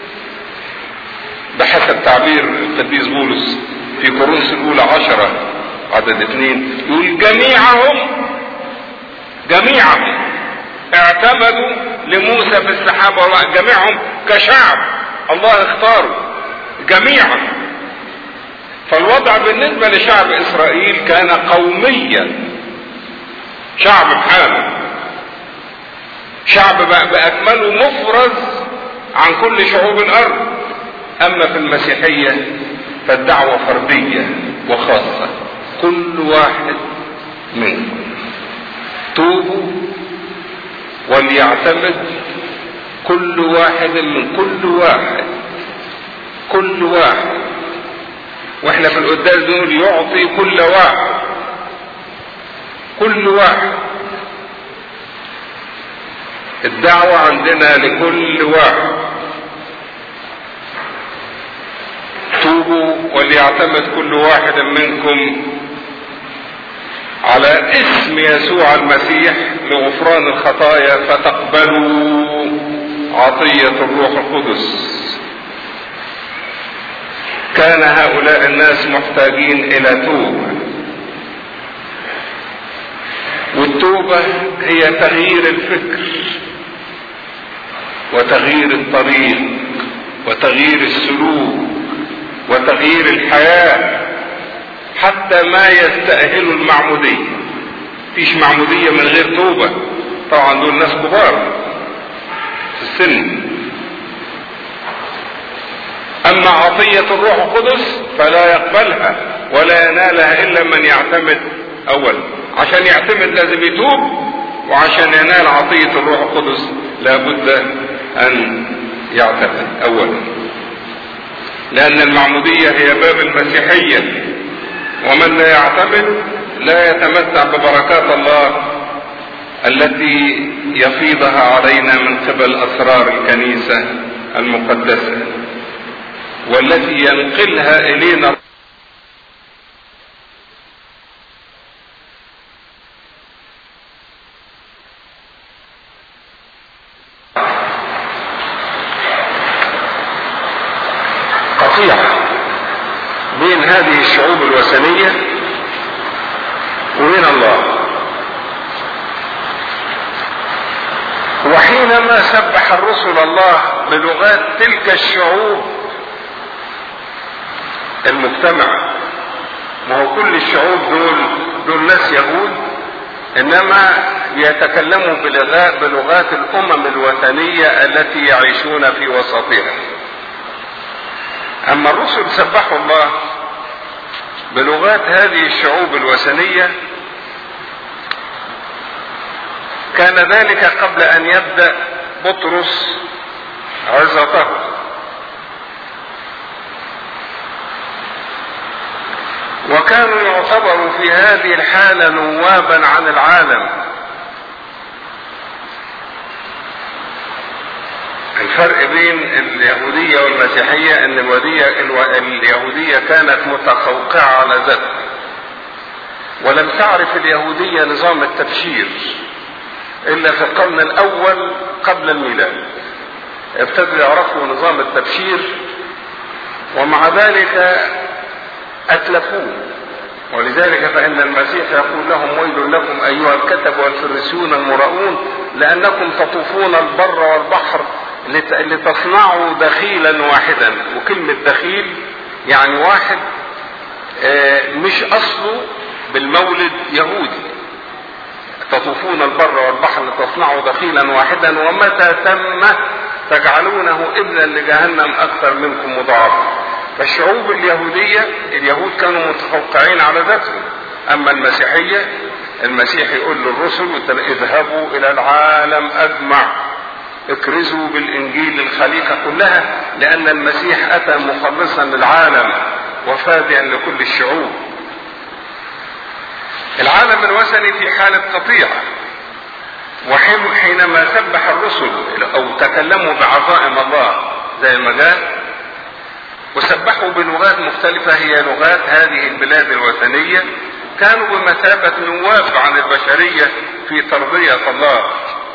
بحسب تعبير القديس بولس في كورنثوس الاولى عشرة عدد اثنين يقول جميعهم جميعهم اعتمدوا لموسى في السحابة، جميعهم كشعب الله اختاره جميعا. فالوضع بالنسبة لشعب اسرائيل كان قوميا، شعب بحاله، شعب باكمله مفرز عن كل شعوب الارض. اما في المسيحية فالدعوة فردية وخاصة، كل واحد منكم توبوا وليعتمد كل واحد من كل واحد كل واحد. واحنا في القداس دول يعطي كل واحد كل واحد. الدعوة عندنا لكل واحد. توبوا وليعتمد كل واحد منكم على اسم يسوع المسيح لغفران الخطايا فتقبلوا عطية الروح القدس. كان هؤلاء الناس محتاجين الى توبة، والتوبة هي تغيير الفكر وتغيير الطريق وتغيير السلوك وتغيير الحياة حتى ما يستأهل المعمودية. مفيش معمودية من غير توبة، طبعا دول ناس كبار في السن. اما عطية الروح القدس فلا يقبلها ولا ينالها الا من يعتمد اولا. عشان يعتمد لازم يتوب، وعشان ينال عطية الروح القدس لابد ان يعتمد اولا، لان المعمودية هي باب المسيحية، ومن لا يعتمد لا يتمتع ببركات الله التي يفيضها علينا من قبل اسرار الكنيسة المقدسة والتي ينقلها الينا قطيعة بين هذه الشعوب الوثنية وبين الله. وحينما سبح الرسل الله بلغات تلك الشعوب المجتمعة، ما هو كل الشعوب دول دول ناس يهود، انما يتكلموا بلغات بلغات الامم الوثنية التي يعيشون في وسطها. اما الرسل سبحوا الله بلغات هذه الشعوب الوثنية، كان ذلك قبل ان يبدأ بطرس عظته. وكانوا يعتبروا في هذه الحالة نوابا عن العالم. الفرق بين اليهودية والمسيحية ان اليهودية كانت متقوقعة على ذاتها، ولم تعرف اليهودية نظام التبشير الا في القرن الاول قبل الميلاد. ابتدوا يعرفوا نظام التبشير، ومع ذلك اتلفوه. ولذلك فان المسيح يقول لهم ويل لكم ايها الكتب والفريسيون المراؤون لانكم تطوفون البر والبحر لتصنعوا دخيلا واحدا. وكلمة دخيل يعني واحد مش اصله بالمولد يهودي، تطوفون البر والبحر لتصنعوا دخيلا واحدا ومتى تم تجعلونه ابنا لجهنم اكثر منكم مضاعفا. فالشعوب اليهودية اليهود كانوا متفوقعين على ذاتهم. اما المسيحية المسيح يقول للرسل اذهبوا الى العالم اجمع اكرزوا بالانجيل للخليقة كلها، لان المسيح اتى مخلصا للعالم وفاديا لكل الشعوب. العالم الوثني في حالة قطيعة، وحينما سبح الرسل او تكلموا بعظائم الله زي ما جاء وسبحوا بلغات مختلفة هي لغات هذه البلاد الوثنية، كانوا بمثابة نواب عن البشرية في ترضية الله.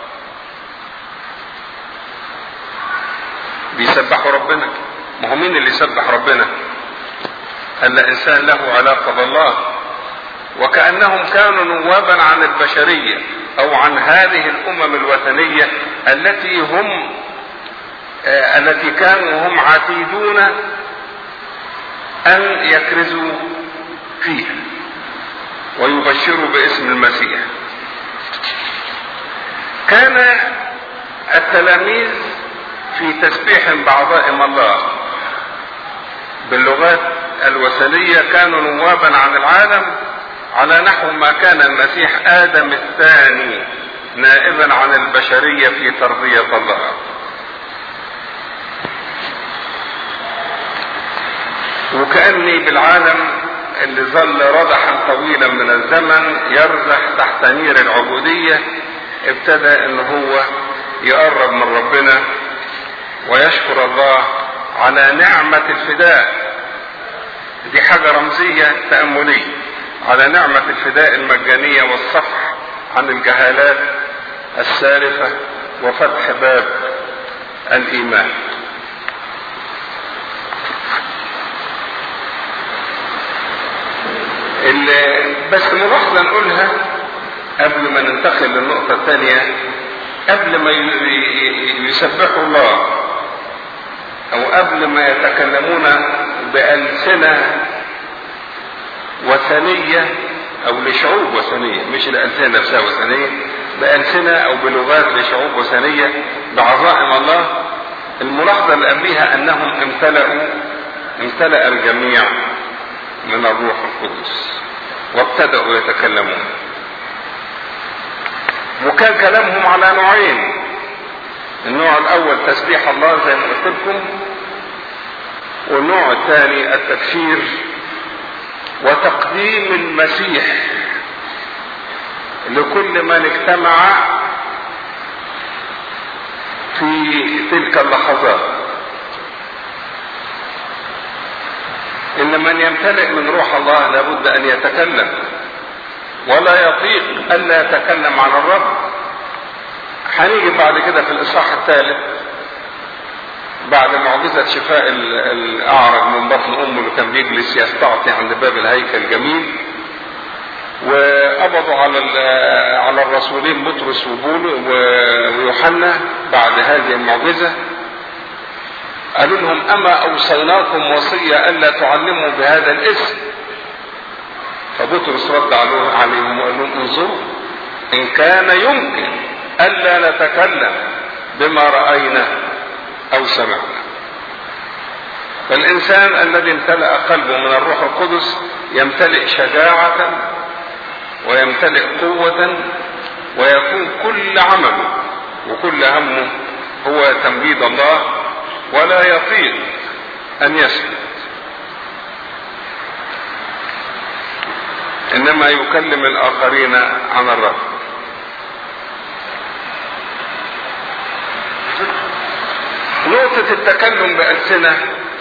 بيسبحوا ربنا. ما هو مين اللي يسبح ربنا؟ أن إنسان له علاقة بالله، وكأنهم كانوا نوابا عن البشرية أو عن هذه الأمم الوثنية التي هم آه التي كانوا هم عتيدون أن يكرزوا فيها ويبشروا باسم المسيح. كان التلاميذ في تسبيح بعظائم الله باللغات الوثنية كانوا نوابا عن العالم، على نحو ما كان المسيح آدم الثاني نائبا عن البشرية في ترضية الله. وكأني بالعالم اللي ظل رضحا طويلا من الزمن يرزح تحت نير العبودية ابتدى ان هو يقرب من ربنا ويشكر الله على نعمة الفداء. دي حاجة رمزية تأملية على نعمة الفداء المجانية والصفح عن الجهالات السالفة وفتح باب الإيمان. بس ملاحظة نقولها قبل ما ننتقل للنقطة الثانية، قبل ما يسبحوا الله أو قبل ما يتكلمون بألسنة وثنية أو لشعوب وثنية، مش الألسنة نفسها وثنية، بألسنة أو بلغات لشعوب وثنية بعظائم الله، الملاحظة اللي قبلها أنهم امتلأوا امتلأ الجميع من الروح القدس وابتدأوا يتكلمون. وكان كلامهم على نوعين، النوع الأول تسبيح الله زي ما قلت لكم، والنوع الثاني التكفير وتقديم المسيح لكل من اجتمع في تلك اللحظات. إن من يمتلئ من روح الله لابد أن يتكلم، ولا يطيق ألا يتكلم عن الرب. هنيجي بعد كده في الإصحاح الثالث بعد معجزة شفاء الأعرج من بطن أمه اللي كان بيجلس يستعطي عند باب الهيكل الجميل، وقبضوا على على الرسولين بطرس ويوحنا بعد هذه المعجزة. قالوا لهم أما أوصيناكم وصية ألا تعلموا بهذا الاسم؟ فبطرس رد عليهم وقال لهم انظروا إن كان يمكن ألا نتكلم بما رأينا أو سمعنا. فالإنسان الذي امتلأ قلبه من الروح القدس يمتلئ شجاعة ويمتلئ قوة، ويكون كل عمله وكل همه هو تمجيد الله، ولا يطيق أن يسكت، إنما يكلم الآخرين عن الرب. نقطة التكلم بألسنة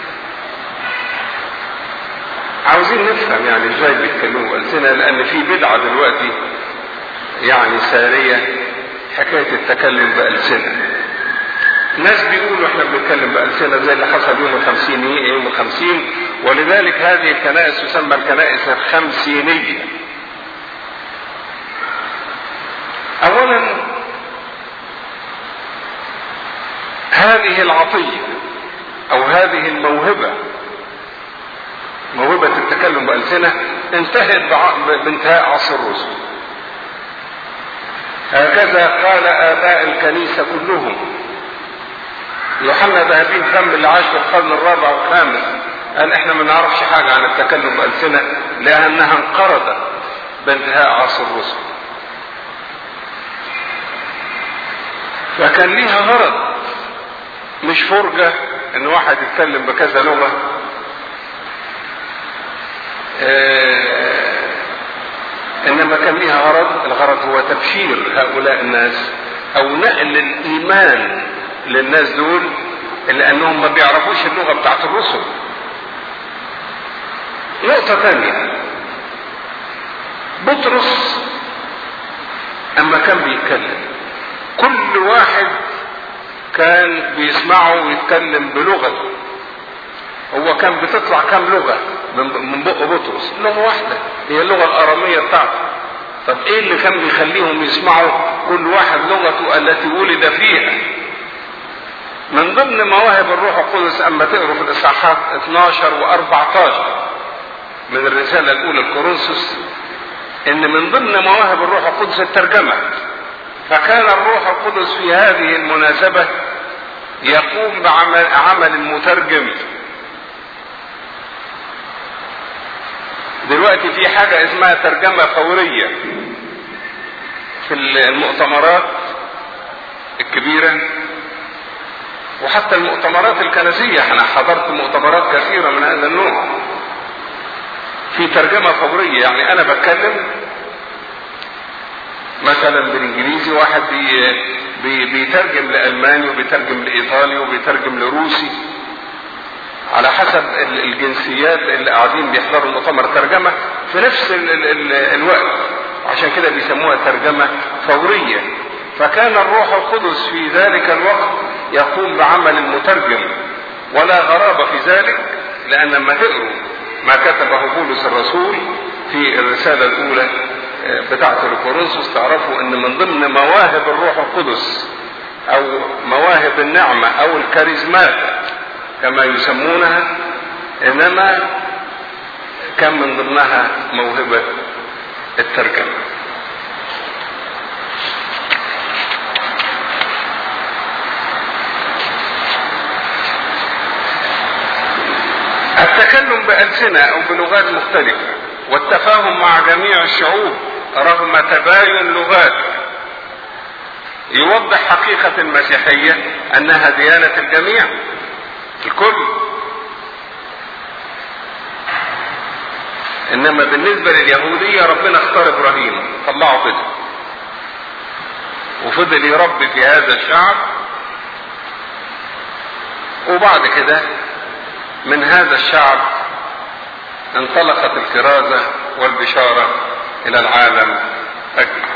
عاوزين نفهم يعني ازاي بيتكلموا بألسنة، لأن في بدعة دلوقتي يعني سارية حكاية التكلم بألسنة. ناس بيقولوا احنا بنتكلم بألسنة زي اللي حصل يوم الخمسين يوم الخمسين، ولذلك هذه الكنائس تسمى الكنائس الخمسينية. أولا هذه العطية أو هذه الموهبة، موهبة التكلم بألسنة، انتهت بانتهاء عصر الرسل. هكذا قال آباء الكنيسة كلهم. يوحنا ذهبي الفم اللي عاش في القرن الرابع والخامس قال احنا ما نعرفش حاجة عن التكلم بألسنة لأنها انقرضت بانتهاء عصر الرسل. فكان ليها غرض، مش فرجة ان واحد يتكلم بكذا لغة، اه انما كان ليها غرض. الغرض هو تبشير هؤلاء الناس او نقل الايمان للناس دول لانهم ما بيعرفوش اللغة بتاعت الرسل. نقطة ثانية، بطرس اما كان بيتكلم كل واحد كان بيسمعه ويتكلم بلغته. هو كان بتطلع كام لغة من بق بطرس؟ لغة واحدة هي اللغة الارامية بتاعته. طب ايه اللي كان بيخليهم يسمعوا كل واحد لغته التي ولد فيها؟ من ضمن مواهب الروح القدس اما تقروا في الاصحاحات اثناشر واربعتاشر من الرسالة الاولى لكورنثوس ان من ضمن مواهب الروح القدس الترجمة. فكان الروح القدس في هذه المناسبة يقوم بعمل عمل المترجم. دلوقتي في حاجة اسمها ترجمة فورية في المؤتمرات الكبيرة وحتى المؤتمرات الكنسية. انا حضرت مؤتمرات كثيرة من هذا النوع في ترجمة فورية. يعني انا بتكلم مثلا بالانجليزي، واحد بي بي بيترجم لالماني وبيترجم لايطالي وبيترجم لروسي على حسب الجنسيات اللي قاعدين بيحضروا المؤتمر ترجمة في نفس ال ال ال الوقت. عشان كده بيسموها ترجمة فورية. فكان الروح القدس في ذلك الوقت يقوم بعمل المترجم، ولا غرابة في ذلك، لأن لما تقروا ما كتبه بولس الرسول في الرسالة الأولى بتاعة الكورنثوس تعرفوا ان من ضمن مواهب الروح القدس او مواهب النعمة او الكاريزمات كما يسمونها، انما كان من ضمنها موهبة الترجمة. التكلم بألسنة او بلغات مختلفة والتفاهم مع جميع الشعوب رغم تباين لغات يوضح حقيقة المسيحية انها ديانة الجميع الكل. انما بالنسبة لليهودية ربنا اختار ابراهيم طلعه كده وفضل يربي في هذا الشعب، وبعد كده من هذا الشعب انطلقت الكرازة والبشارة الى العالم اجمع.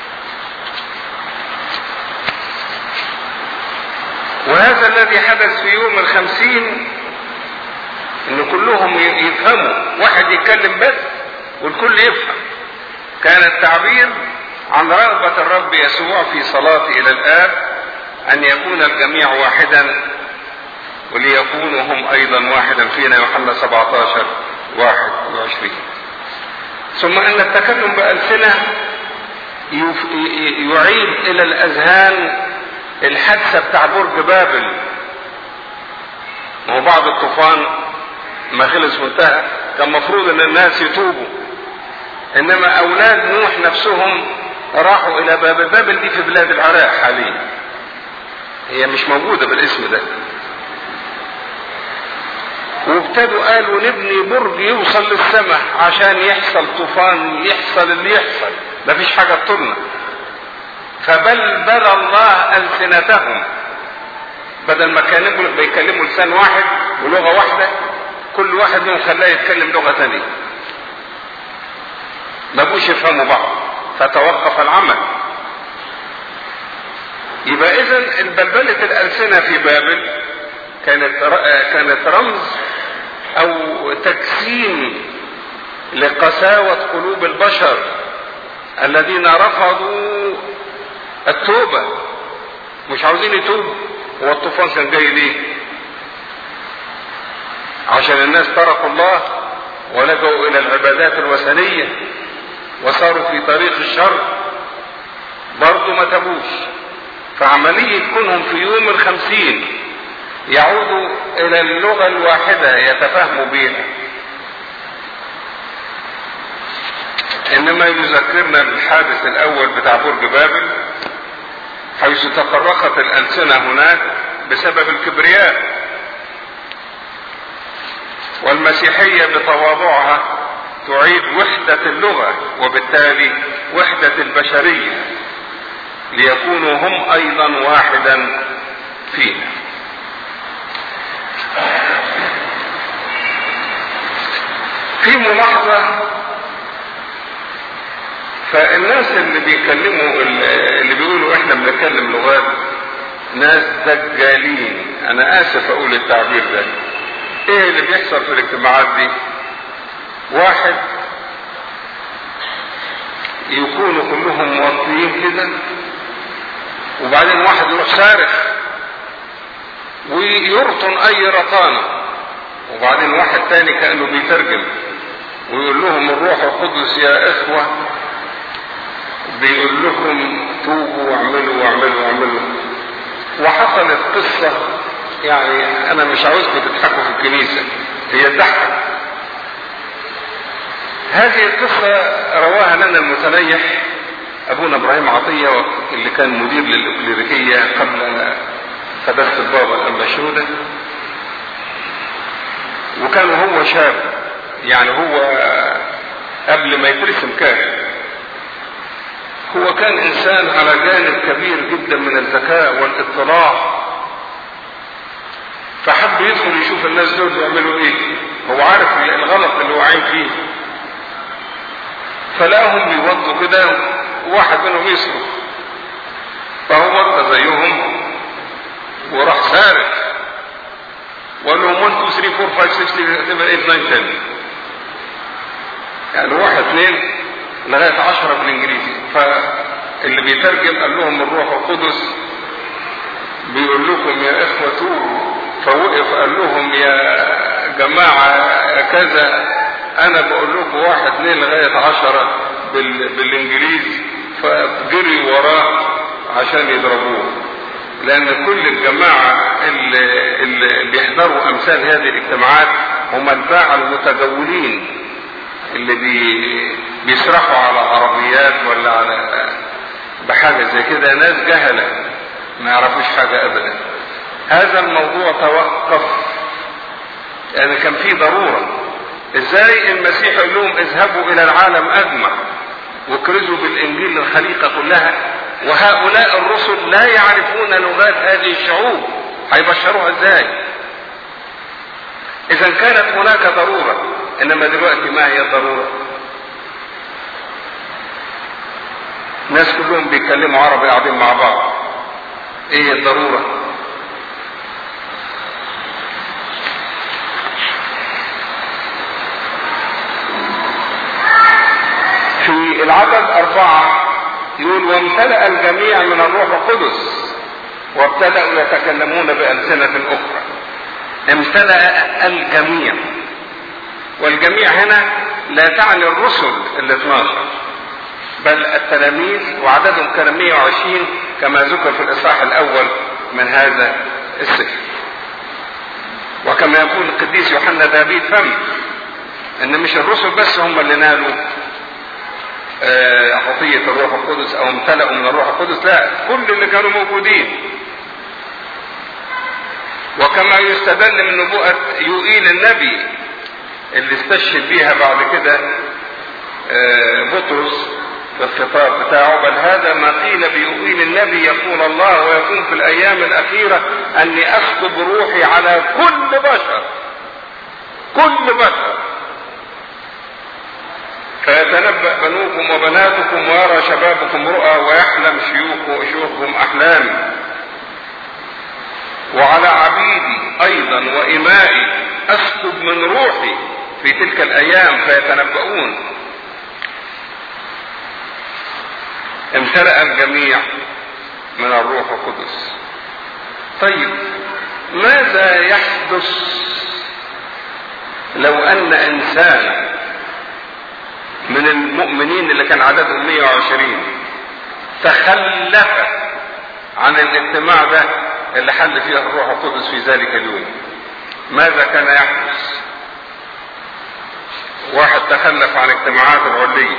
وهذا الذي حدث في يوم الخمسين ان كلهم يفهموا، واحد يتكلم بس والكل يفهم. كان التعبير عن رغبة الرب يسوع في صلاته الى الآب ان يكون الجميع واحدا وليكونوا هم ايضا واحدا فينا، يوحنا سبعتاشر واحد وعشرين. ثم ان التكلم بألسنة يعيد الى الاذهان الحادثة بتاع برج بابل. وهو بعد الطوفان ما خلص وانتهى كان مفروض ان الناس يتوبوا، انما اولاد نوح نفسهم راحوا الى بابل. بابل دي في بلاد العراق حاليا، هي مش موجودة بالاسم ده. وابتدوا قالوا نبني برج يوصل للسماء عشان يحصل طوفان، يحصل اللي يحصل، مفيش حاجة تطولنا. فبلبل الله ألسنتهم، بدل ما كانوا بيكلموا لسان واحد ولغة واحدة كل واحد منهم خلاه يتكلم لغة ثانية، ما بقوش يفهموا بعض، فتوقف العمل. يبقى اذا البلبلة الألسنة في بابل كانت كانت رمز او تجسيم لقساوة قلوب البشر الذين رفضوا التوبة، مش عاوزين يتوبوا. هو الطوفان كان جاي ليه؟ عشان الناس تركوا الله ولجوا الى العبادات الوثنية وصاروا في طريق الشر. برضو ما تابوش. فعملية كونهم في يوم الخمسين يعودوا الى اللغة الواحدة يتفاهموا بها. انما يذكرنا بالحادث الاول بتاع برج بابل، حيث تفرقت الألسنة هناك بسبب الكبرياء. والمسيحية بتواضعها تعيد وحدة اللغة وبالتالي وحدة البشرية، ليكونوا هم ايضا واحدا فينا. في ملاحظة، فالناس اللي بيكلموا اللي بيقولوا احنا بنتكلم لغات ناس دجالين، انا اسف اقول التعبير ده. ايه اللي بيحصل في الاجتماعات دي؟ واحد يكونوا كلهم موطيين كده، وبعدين واحد يروح صارخ ويرطن اي رطانة، وبعدين واحد تاني كأنه بيترجم ويقول لهم الروح القدس يا اخوة بيقول لكم توبوا واعملوا واعملوا واعملوا. وحصلت قصة، يعني انا مش عاوزكم تضحكوا في الكنيسة، هي تضحك. هذه القصة رواها لنا المتنيح ابونا ابراهيم عطية، اللي كان مدير للإكليريكية قبل قداسة البابا الأنبشودة، وكان هو شاب، يعني هو قبل ما يترسم كاهن. هو كان انسان على جانب كبير جدا من الذكاء والاطلاع، فحب يدخل يشوف الناس دول بيعملوا ايه، هو عارف الغلط اللي واقعين فيه. فلاهم بيوضوا كده، واحد منهم يصرخ، فهو وضى زيهم وراح صارخ وقال لهم واحد اتنين تلاتة اربعة خمسة ستة سبعة ثمانية تسعة عشرة. يعني واحد اثنين لغاية عشرة بالانجليزي. فاللي بيترجم قال لهم الروح القدس بيقول لكم يا اخوة توبوا. فوقف قال لهم يا جماعة كذا، انا بقول لكم واحد اثنين لغاية عشرة بالانجليزي. فجري وراه عشان يضربوه، لان كل الجماعة اللي, اللي بيحضروا امثال هذه الاجتماعات هم الباعة المتجولين اللي بي بيسرحوا على عربيات ولا على بحاجة زي كده، ناس جهلة ما يعرفوش حاجة ابدا. هذا الموضوع توقف، يعني كان فيه ضرورة. ازاي المسيح يقول لهم اذهبوا الى العالم اجمع واكرزوا بالانجيل للخليقة كلها، وهؤلاء الرسل لا يعرفون لغات هذه الشعوب، هيبشروها ازاي؟ اذا كانت هناك ضرورة. انما دلوقتي ما هي الضرورة؟ ناس كلهم بيتكلموا عربي قاعدين مع بعض، ايه الضرورة؟ في العدد أربعة يقول وامتلأ الجميع من الروح القدس وابتدأوا يتكلمون بألسنة أخرى. امتلأ الجميع، والجميع هنا لا تعني الرسل الاثناشر بل التلاميذ، وعددهم كان مئة وعشرين كما ذكر في الإصحاح الأول من هذا السفر. وكما يقول القديس يوحنا ذهبي الفم ان مش الرسل بس هم اللي نالوا عطية الروح القدس او امتلأوا من الروح القدس، لا، كل اللي كانوا موجودين. وكما يستدل من نبوءة يوئيل النبي اللي استشهد بيها بعد كده بطرس في الخطاب بتاعه، بل هذا ما قيل بيوئيل النبي يقول الله ويكون في الايام الاخيرة اني اسكب روحي على كل بشر، كل بشر، فيتنبأ بنوكم وبناتكم ويرى شبابكم رؤى ويحلم شيوخكم احلام، وعلى عبيدي ايضا وامائي اسكب من روحي في تلك الايام فيتنبؤون. امتلأ الجميع من الروح القدس. طيب ماذا يحدث لو ان انسان من المؤمنين اللي كان عددهم مئة وعشرين تخلف عن الاجتماع ده اللي حل فيه الروح القدس في ذلك اليوم، ماذا كان يحدث؟ واحد تخلف عن اجتماعات العلية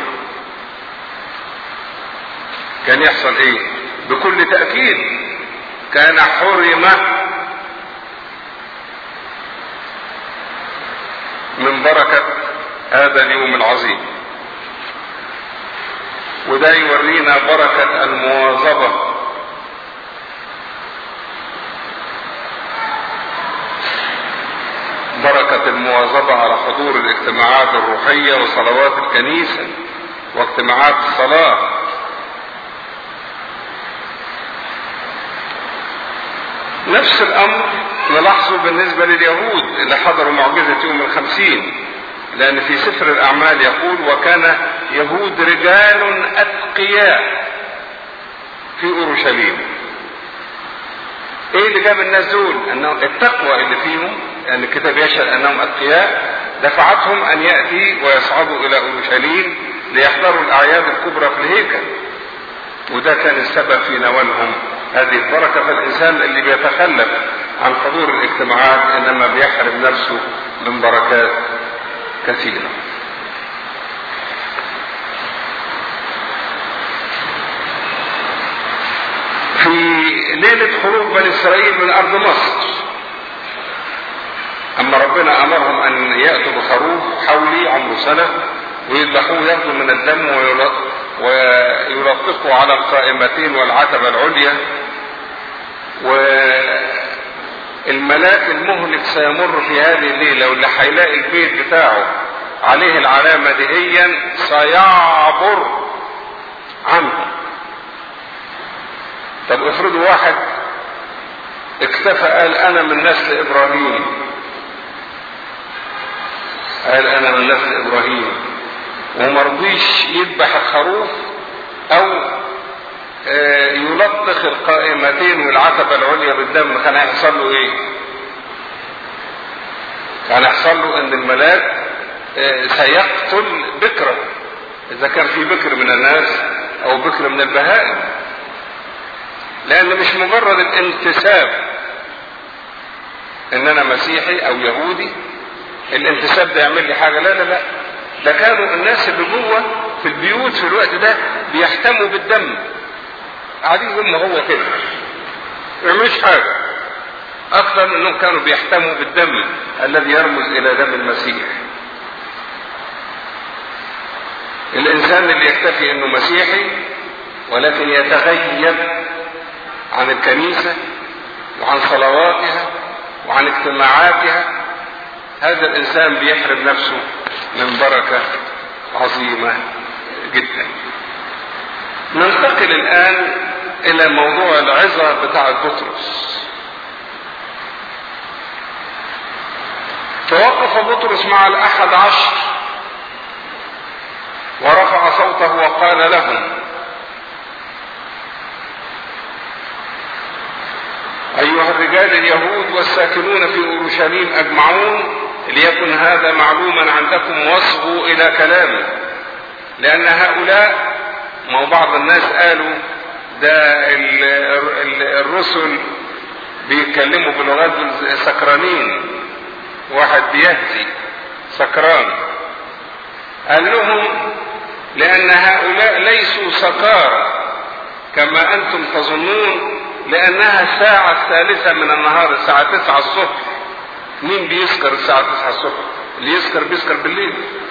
كان يحصل ايه؟ بكل تأكيد كان حرم من بركة هذا اليوم العظيم. وده يورينا بركة المواظبة بركة المواظبة على حضور الاجتماعات الروحية وصلوات الكنيسة واجتماعات الصلاة. نفس الامر نلاحظه بالنسبة لليهود اللي حضروا معجزة يوم الخمسين، لان في سفر الاعمال يقول وكان يهود رجال اتقياء في اورشليم. ايه اللي جاب الناس دول؟ انهم التقوى اللي فيهم، لان يعني الكتاب يشهد انهم اتقياء، دفعتهم ان يأتي ويصعدوا الى اورشليم ليحضروا الاعياد الكبرى في الهيكل، وده كان السبب في نوالهم هذه البركة. فالإنسان اللي بيتخلف عن حضور الاجتماعات إنما بيحرم نفسه من بركات كثيرة. في ليلة خروج بني إسرائيل من أرض مصر، أما ربنا أمرهم أن يأتوا بخروف حولي عمره سنة ويذبحوه، يأخذوا من الدم ويلطقوا على القائمتين والعتبة العليا، والملاك المهلك سيمر في هذه الليلة، واللي هيلاقي البيت بتاعه عليه العلامة دهيا سيعبر عنه. طب افرضوا واحد اكتفى قال انا من نسل ابراهيم، قال انا من نسل ابراهيم ومرضيش يذبح الخروف او يلطخ القائمتين والعتبة العليا بالدم، كان هيحصل له ايه؟ كان هيحصل له ان الملاك سيقتل بكرة، اذا كان في بكر من الناس او بكر من البهائم، لان مش مجرد الانتساب ان انا مسيحي او يهودي الانتساب ده يعمل لي حاجة، لا لا لا، ده كانوا الناس اللي جوه في البيوت في الوقت ده بيحتموا بالدم، قاعدين هم هو كده مش حاجة اكثر من انهم كانوا بيحتموا بالدم الذي يرمز الى دم المسيح. الانسان اللي يكتفي انه مسيحي ولكن يتغيب عن الكنيسة وعن صلواتها وعن اجتماعاتها، هذا الانسان بيحرم نفسه من بركة عظيمة جدا. ننتقل الان الى موضوع العظة بتاع بطرس. توقف بطرس مع الاحد عشر ورفع صوته وقال لهم ايها الرجال اليهود والساكنون في اورشليم اجمعون، ليكن هذا معلوما عندكم واصغوا الى كلامي، لان هؤلاء، ما بعض الناس قالوا ده الرسل بيتكلموا بلغات سكرانين، واحد بيهزي سكران، قال لهم لان هؤلاء ليسوا سكارى كما انتم تظنون، لانها الساعة الثالثة من النهار، الساعة تسعة الصبح. مين بيسكر الساعة تسعة الصبح؟ اللي يسكر بيسكر بالليل،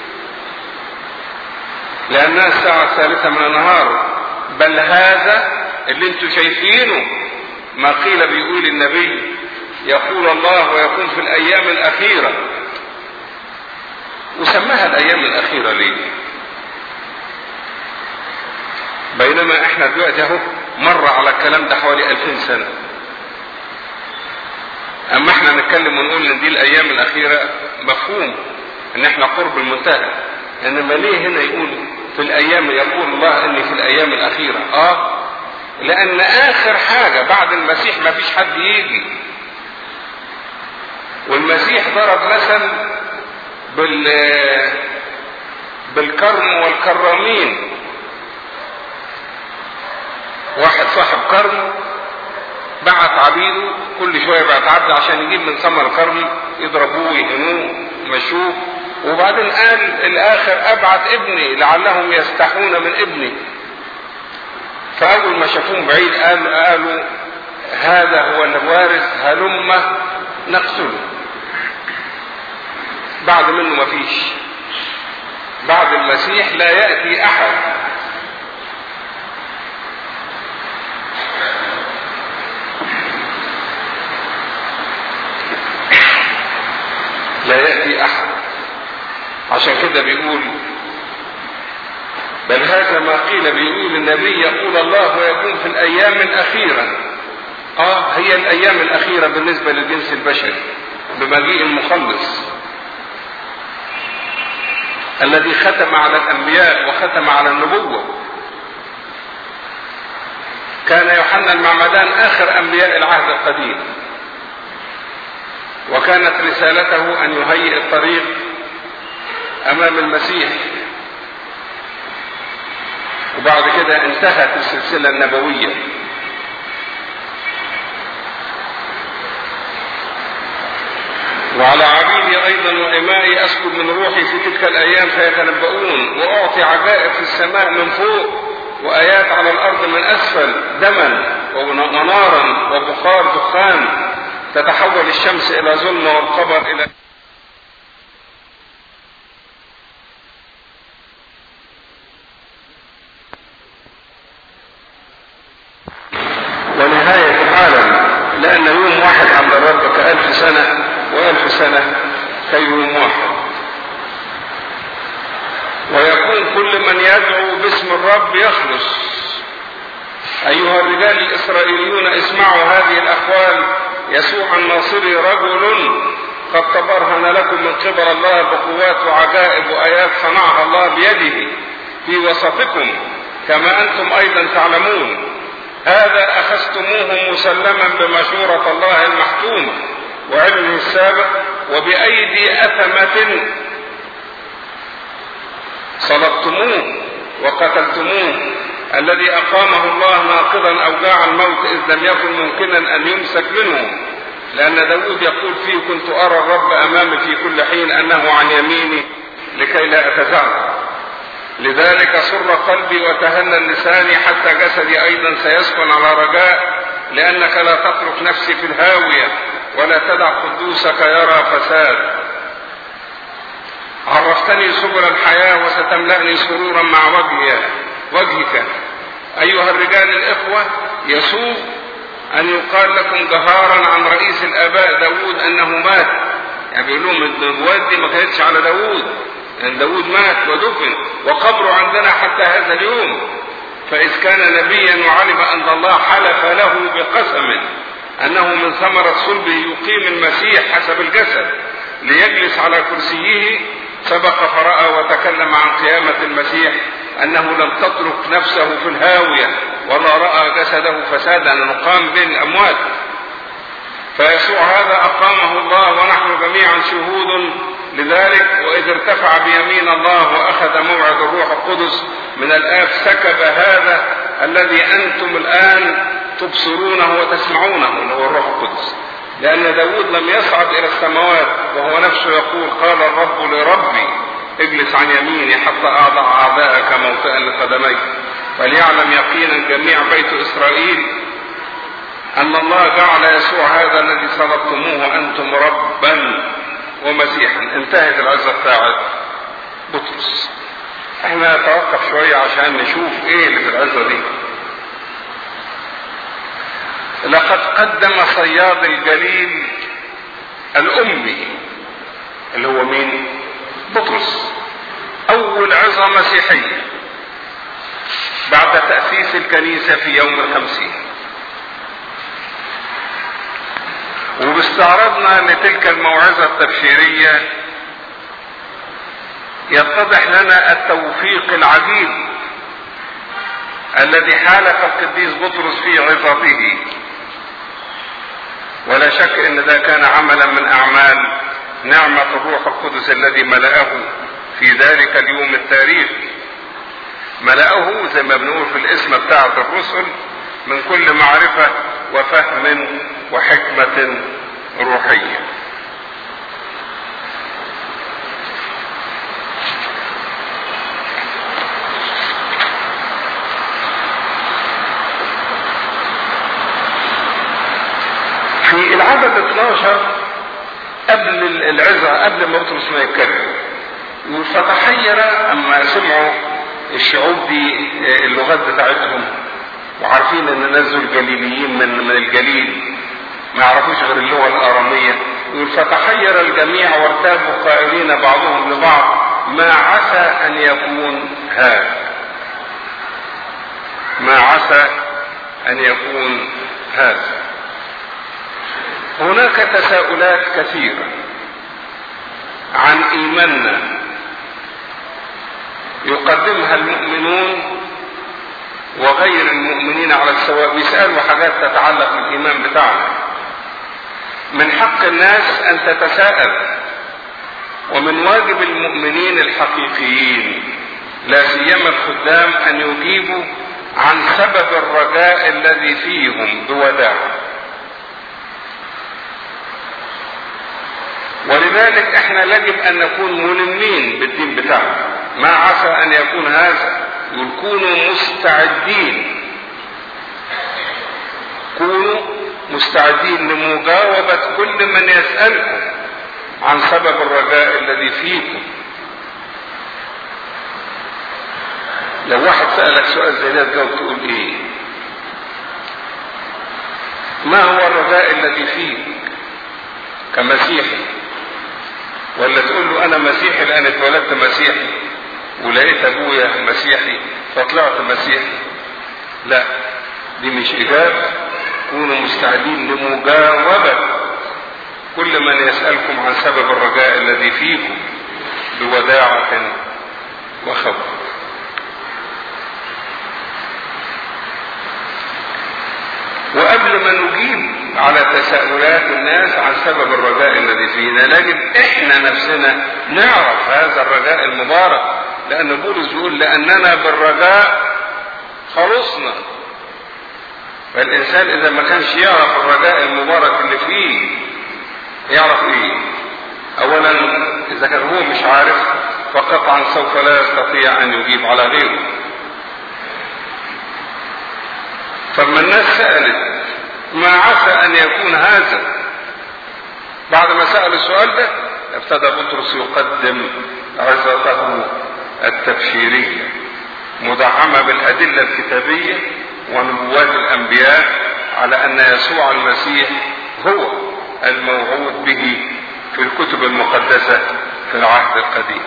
لانها الساعة الثالثة من النهار. بل هذا اللي انتم شايفينه ما قيل بيقول النبي، يقول الله ويكون في الايام الاخيرة. وسماها الايام الاخيرة ليه؟ بينما احنا دلوقتي اهو مر على الكلام ده حوالي ألفين سنة، اما احنا نتكلم ونقول ان دي الايام الاخيرة مفهوم ان احنا قرب المنتهى، انما ليه هنا يقول في الايام، يقول الله اني في الايام الاخيرة؟ اه لان اخر حاجة بعد المسيح ما فيش حد يجي، والمسيح ضرب مثل بال بالكرم والكرامين، واحد صاحب كرم بعت عبيده كل شويه بعت عبد عشان يجيب من ثمر الكرم، يضربوه ويهنوه يمشوه، وبعدين قال الاخر ابعت ابني لعلهم يستحون من ابني. فاول ما شافوه بعيد قالوا, قالوا هذا هو الوارث هلم نقتله. بعد منه مفيش، بعد المسيح لا يأتي احد. لا يأتي احد. عشان كده بيقول بل هذا ما قيل، بيقول النبي يقول الله ويكون في الايام الاخيرة. اه هي الايام الاخيرة بالنسبة للجنس البشري بمجيء المخلص الذي ختم على الانبياء وختم على النبوة. كان يوحنا المعمدان اخر انبياء العهد القديم، وكانت رسالته ان يهيئ الطريق امام المسيح، وبعد كده انتهت السلسلة النبوية. وعلى عبيدي ايضا وامائي اسكب من روحي في تلك الايام فيتنبؤون، واعطي عجائب في السماء من فوق وايات على الارض من اسفل، دما ونارا وبخار دخان، تتحول الشمس الى ظلمة والقمر الى ونهاية العالم، لأن يوم واحد عند الرب كألف سنة وألف سنة كيوم واحد. ويكون كل من يدعو باسم الرب يخلص. أيها الرجال الإسرائيليون اسمعوا هذه الأقوال، يسوع الناصري رجل قد تبرهن لكم من قبل الله بقوات وعجائب وآيات صنعها الله بيده في وسطكم، كما أنتم أيضا تعلمون. هذا أخذتموه مسلما بمشورة الله المحتومة وعلمه السابق، وبأيدي أثمة صلبتموه وقتلتموه، الذي أقامه الله ناقضا أوجاع الموت إذ لم يكن ممكنا أن يمسك منه. لأن داود يقول فيه كنت أرى الرب أمامي في كل حين أنه عن يميني لكي لا أتزعزع. لذلك سر قلبي وتهنى لساني، حتى جسدي أيضا سيسكن على رجاء، لأنك لا تترك نفسي في الهاوية ولا تدع قدوسك يرى فساد. عرفتني سبل الحياة وستملأني سرورا مع وجهي وجهك. أيها الرجال الإخوة، يسوء أن يقال لكم جهارا عن رئيس الآباء داود أنه مات. يعني بيقول لهم النبوات دي ما كانتش على داود، لأن داود مات ودفن وقبره عندنا حتى هذا اليوم. فإذ كان نبيا وعلم أن الله حلف له بقسم أنه من ثمرة صلبه يقيم المسيح حسب الجسد ليجلس على كرسيه، سبق فرأى وتكلم عن قيامة المسيح أنه لم تترك نفسه في الهاوية ولا رأى جسده فسادا أن قام بين الأموات. فيسوع هذا أقامه الله ونحن جميعا شهود لذلك. وإذ ارتفع بيمين الله وأخذ موعد الروح القدس من الآب، سكب هذا الذي أنتم الآن تبصرونه وتسمعونه، اللي هو الروح القدس. لأن داود لم يصعد إلى السماوات وهو نفسه يقول قال الرب لربي اجلس عن يميني حتى أضع أعداءك موطئا لقدميك. فليعلم يقينا جميع بيت إسرائيل أن الله جعل يسوع هذا الذي صلبتموه أنتم ربا ومسيحا. انتهت العزة بتاعت بطرس. احنا نتوقف شوية عشان نشوف ايه اللي في العزة دي. لقد قدم صياد الجليل الأمي اللي هو مين؟ بطرس، أول عظة مسيحية بعد تأسيس الكنيسة في يوم الخمسين. وباستعراضنا لتلك الموعظة التبشيرية يتضح لنا التوفيق العجيب الذي حالف القديس بطرس في عظته. ولا شك ان ده كان عملا من اعمال نعمة الروح القدس الذي ملأه في ذلك اليوم التاريخي. ملأه زي ما بنقول في الاسم بتاعة الرسل من كل معرفة وفهم وحكمة روحية. في العدد اثناشر قبل العظة، قبل ما بطرس ما يتكلم، فتحير اما سمعوا الشعوب دي اللغات بتاعتهم، وعارفين ان نزلوا الجليليين من من الجليل ما يعرفوش غير اللغة الآرامية. فتحير الجميع وارتابوا قائلين بعضهم لبعض ما عسى ان يكون هذا، ما عسى ان يكون هذا. هناك تساؤلات كثيرة عن إيماننا يقدمها المؤمنون وغير المؤمنين على السواء، بيسألوا حاجات تتعلق بالإيمان بتاعنا. من حق الناس أن تتساءل، ومن واجب المؤمنين الحقيقيين لا سيما الخدام أن يجيبوا عن سبب الرجاء الذي فيهم بوداع. ولذلك احنا يجب ان نكون ملمين بالدين بتاعنا. ما عسى ان يكون هذا، يكونوا مستعدين، كونوا مستعدين لمجاوبة كل من يسألكم عن سبب الرجاء الذي فيكم. لو واحد سألك سؤال زي ده تجاوب تقول ايه؟ ما هو الرجاء الذي فيك كمسيحي؟ ولا تقول له انا مسيحي لان اتولدت مسيحي ولقيت ابويا مسيحي فطلعت مسيحي؟ لا، دي مش اجابه. كونوا مستعدين لمجاوبه كل من يسالكم عن سبب الرجاء الذي فيكم بوداعه وخوف. وقبل ما نجيب على تساؤلات الناس عن سبب الرجاء الذي فينا، يجب احنا نفسنا نعرف هذا الرجاء المبارك، لان بولس يقول لاننا بالرجاء خلصنا. فالانسان اذا ما كانش يعرف الرجاء المبارك اللي فيه يعرف ايه؟ اولا اذا كان هو مش عارف فقطعا سوف لا يستطيع ان يجيب على غيره. فلما الناس سألت ما عسى ان يكون هذا، بعد ما سأل السؤال ده ابتدى بطرس يقدم عظته التبشيرية مدعمة بالأدلة الكتابية ونبوات الأنبياء على أن يسوع المسيح هو الموعود به في الكتب المقدسة في العهد القديم.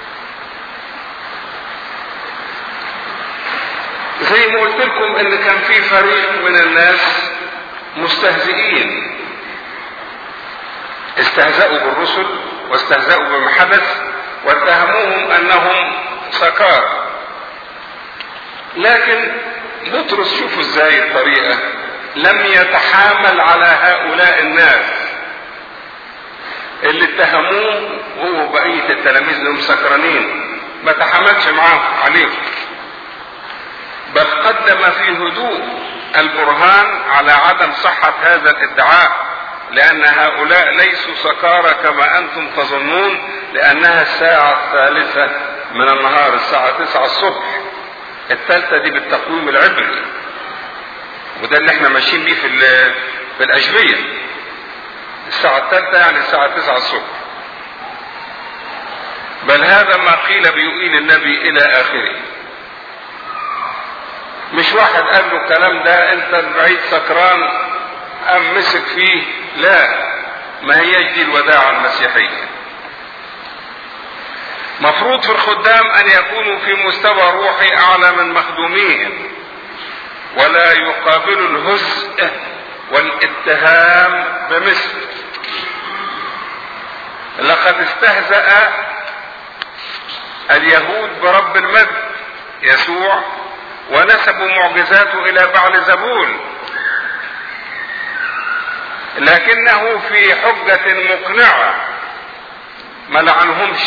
زي ما قلت لكم ان كان في فريق من الناس مستهزئين، استهزأوا بالرسل واستهزأوا بما حدث واتهموهم انهم سكارى. لكن بطرس شوفوا ازاي الطريقة، لم يتحامل على هؤلاء الناس اللي اتهموه هو بقية التلاميذ انهم سكرانين، ما تحاملش معاهم عليهم، بل قدم في هدوء البرهان على عدم صحة هذا الادعاء، لأن هؤلاء ليسوا سكارى كما أنتم تظنون، لأنها الساعة الثالثة من النهار، الساعة تسعة الصبح، الثالثة دي بالتقويم العبري، وده اللي احنا ماشيين بيه في في الأشبية. الساعة الثالثة يعني الساعة تسعة الصبح. بل هذا ما قيل بيقيل النبي إلى آخره. مش واحد قال له الكلام ده انت بعيد سكران ام مسك فيه، لا، ما هي دي الوداعة المسيحية. مفروض في الخدام ان يكونوا في مستوى روحي اعلى من مخدوميهم، ولا يقابلوا الهزء والاتهام بمثل. لقد استهزأ اليهود برب المجد يسوع ونسبوا معجزاته الى بعل زبول، لكنه في حجة مقنعة ما لعنهمش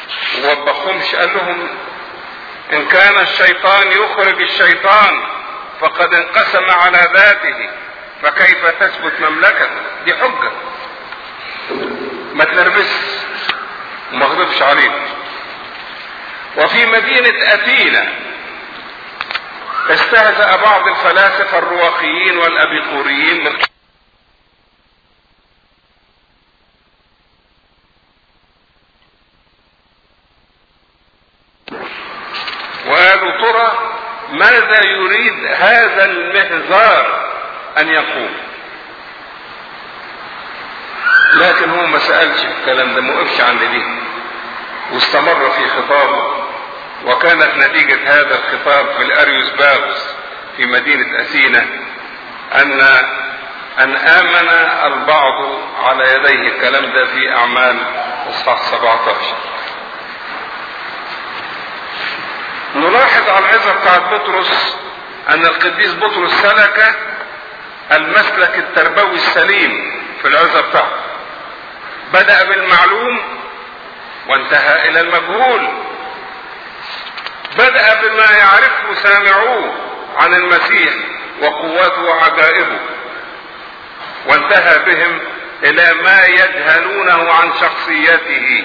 ووبخهمش، قال لهم ان كان الشيطان يخرج الشيطان فقد انقسم على ذاته، فكيف تثبت مملكته؟ دي حجة، ما تلربس وما اغضبش عليه. وفي مدينة أثينا استهزأ بعض الفلاسفة الرواقيين والأبيقوريين من وقالوا ترى ماذا يريد هذا المهزار ان يقول؟ لكن هو ما سألش الكلام ده، ما وقفش عند دي واستمر في خطابه. وكانت نتيجة هذا الخطاب في الاريوس باغوس في مدينة أثينا ان ان امن البعض على يديه. الكلام ده في اعمال اصحاح سبعة عشر. نلاحظ على العظة بتاعت بطرس ان القديس بطرس سلك المسلك التربوي السليم في العظة بتاعته. بدأ بالمعلوم وانتهى الى المجهول. بدأ بما يعرفه سامعوه عن المسيح وقوته وعجائبه، وانتهى بهم الى ما يجهلونه عن شخصيته.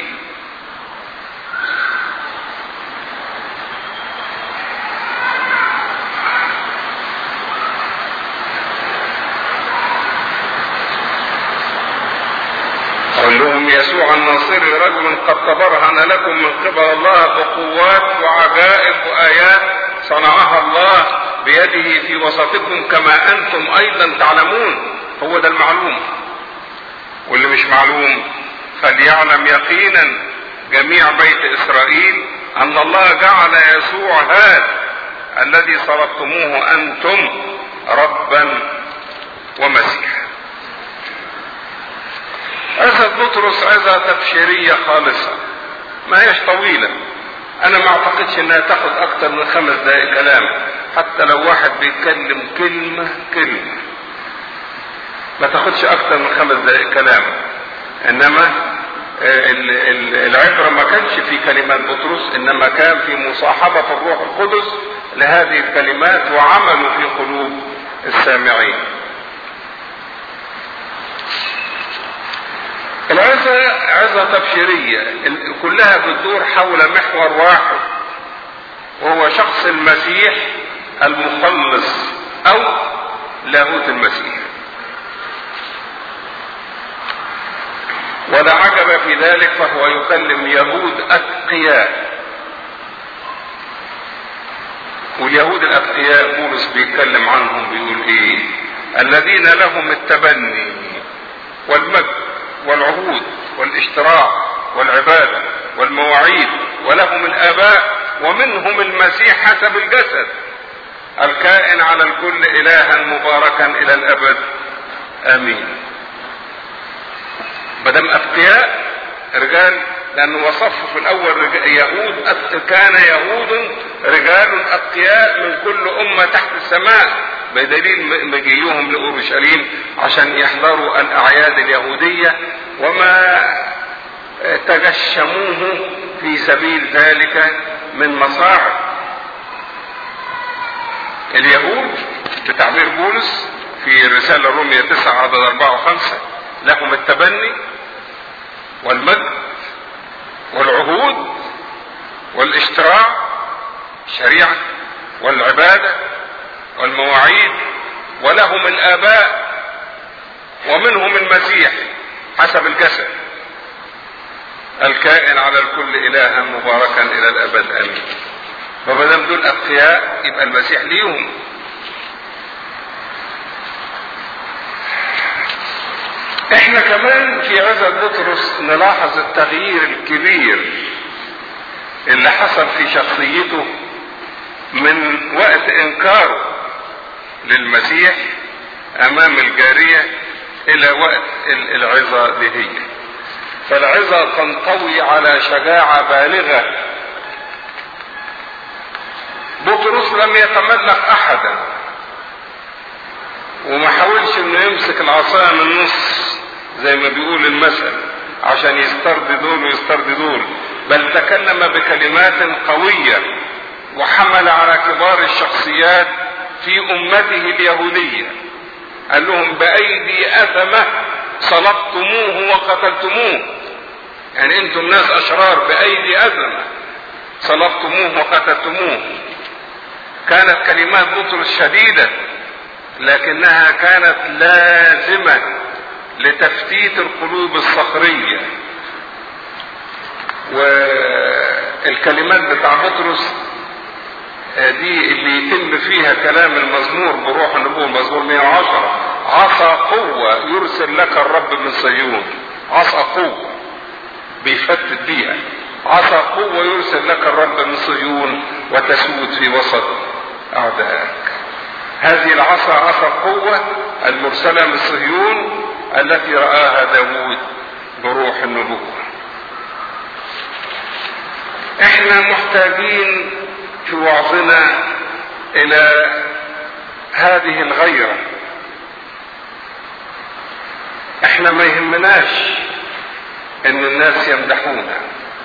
قال لهم يسوع الناصري رجل قد تبرهن لكم من قبل الله بقوات وعجائب وآيات صنعها الله بيده في وسطكم كما أنتم أيضا تعلمون. هو ده المعلوم. واللي مش معلوم فليعلم يقينا جميع بيت إسرائيل أن الله جعل يسوع هذا الذي صلبتموه أنتم ربا ومسيحا. عظة بطرس عظة تبشيرية خالصة، ما هيش طويلة. انا ما اعتقدش انها تاخد اكتر من خمس دقائق كلام، حتى لو واحد بيتكلم كلمة كلمة ما تاخدش اكتر من خمس دقائق كلام. انما العبرة ما كانش في كلمات بطرس، انما كان في مصاحبة الروح القدس لهذه الكلمات وعمله في قلوب السامعين. العظة عظة تبشيرية كلها بتدور حول محور واحد، وهو شخص المسيح المخلص او لاهوت المسيح. ولا عجب في ذلك، فهو يكلم يهود اتقياء. واليهود الاتقياء بولس بيتكلم عنهم بيقول ايه؟ الذين لهم التبني والمجد والعهود والاشتراك والعبادة والمواعيد، ولهم الآباء ومنهم المسيح حسب الجسد الكائن على الكل إلها مباركا إلى الأبد آمين. بدم أتقياء رجال، لأنه وصفه في الأول يهود، كان يهود رجال أتقياء من كل أمة تحت السماء، بدليل مجيئهم لأورشليم عشان يحضروا الأعياد اليهودية وما تجشموه في سبيل ذلك من مصاعب. اليهود بتعبير بولس في رسالة رومية تسعة عدد أربعة وخمسة لهم التبني والمجد والعهود والاشتراك الشريعة والعبادة والمواعيد، ولهم الآباء ومنهم المسيح حسب الجسد الكائن على الكل إلها مباركا إلى الأبد آمين. ومادام دول أتقياء يبقى المسيح ليهم. احنا كمان في عظة بطرس نلاحظ التغيير الكبير اللي حصل في شخصيته من وقت انكاره للمسيح امام الجارية الى وقت العظة دي هي. فالعظة تنطوي على شجاعة بالغة. بطرس لم يتملق احدا وما حاولش انه يمسك العصاية من النص زي ما بيقول المثل عشان يسترد دول ويسترد دول، بل تكلم بكلمات قوية وحمل على كبار الشخصيات في امته اليهودية، قال لهم بايدي اثمة صلبتموه وقتلتموه، يعني انتم ناس اشرار بايدي اثمة صلبتموه وقتلتموه. كانت كلمات بطرس شديدة لكنها كانت لازمة لتفتيت القلوب الصخرية. والكلمات بتاع بطرس دي اللي يتم فيها كلام المزمور بروح النبوة، المزمور مئة وعشرة: عصا قوة يرسل لك الرب من صهيون. عصا قوة بيفتت بيها، عصا قوة يرسل لك الرب من صهيون وتسود في وسط أعدائك. هذه العصا عصا قوة المرسلة من صهيون التي رآها داود بروح النبوة. احنا محتاجين في وعظنا الى هذه الغيرة. احنا ما يهمناش ان الناس يمدحونا.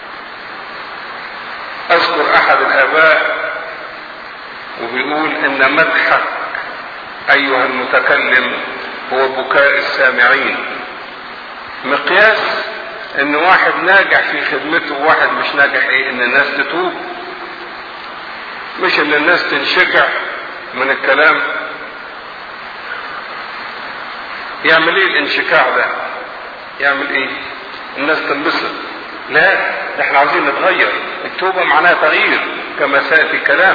اذكر احد الاباء وبيقول ان مدحك ايها المتكلم هو بكاء السامعين. مقياس ان واحد ناجح في خدمته وواحد مش ناجح ايه؟ ان الناس تتوب، مش ان الناس تنشجع من الكلام. يعمل ايه الانشكاع ده؟ يعمل ايه؟ الناس تنبسط؟ لا، ده احنا عاوزين نتغير. التوبة معناها تغيير كما سيأتي كلام.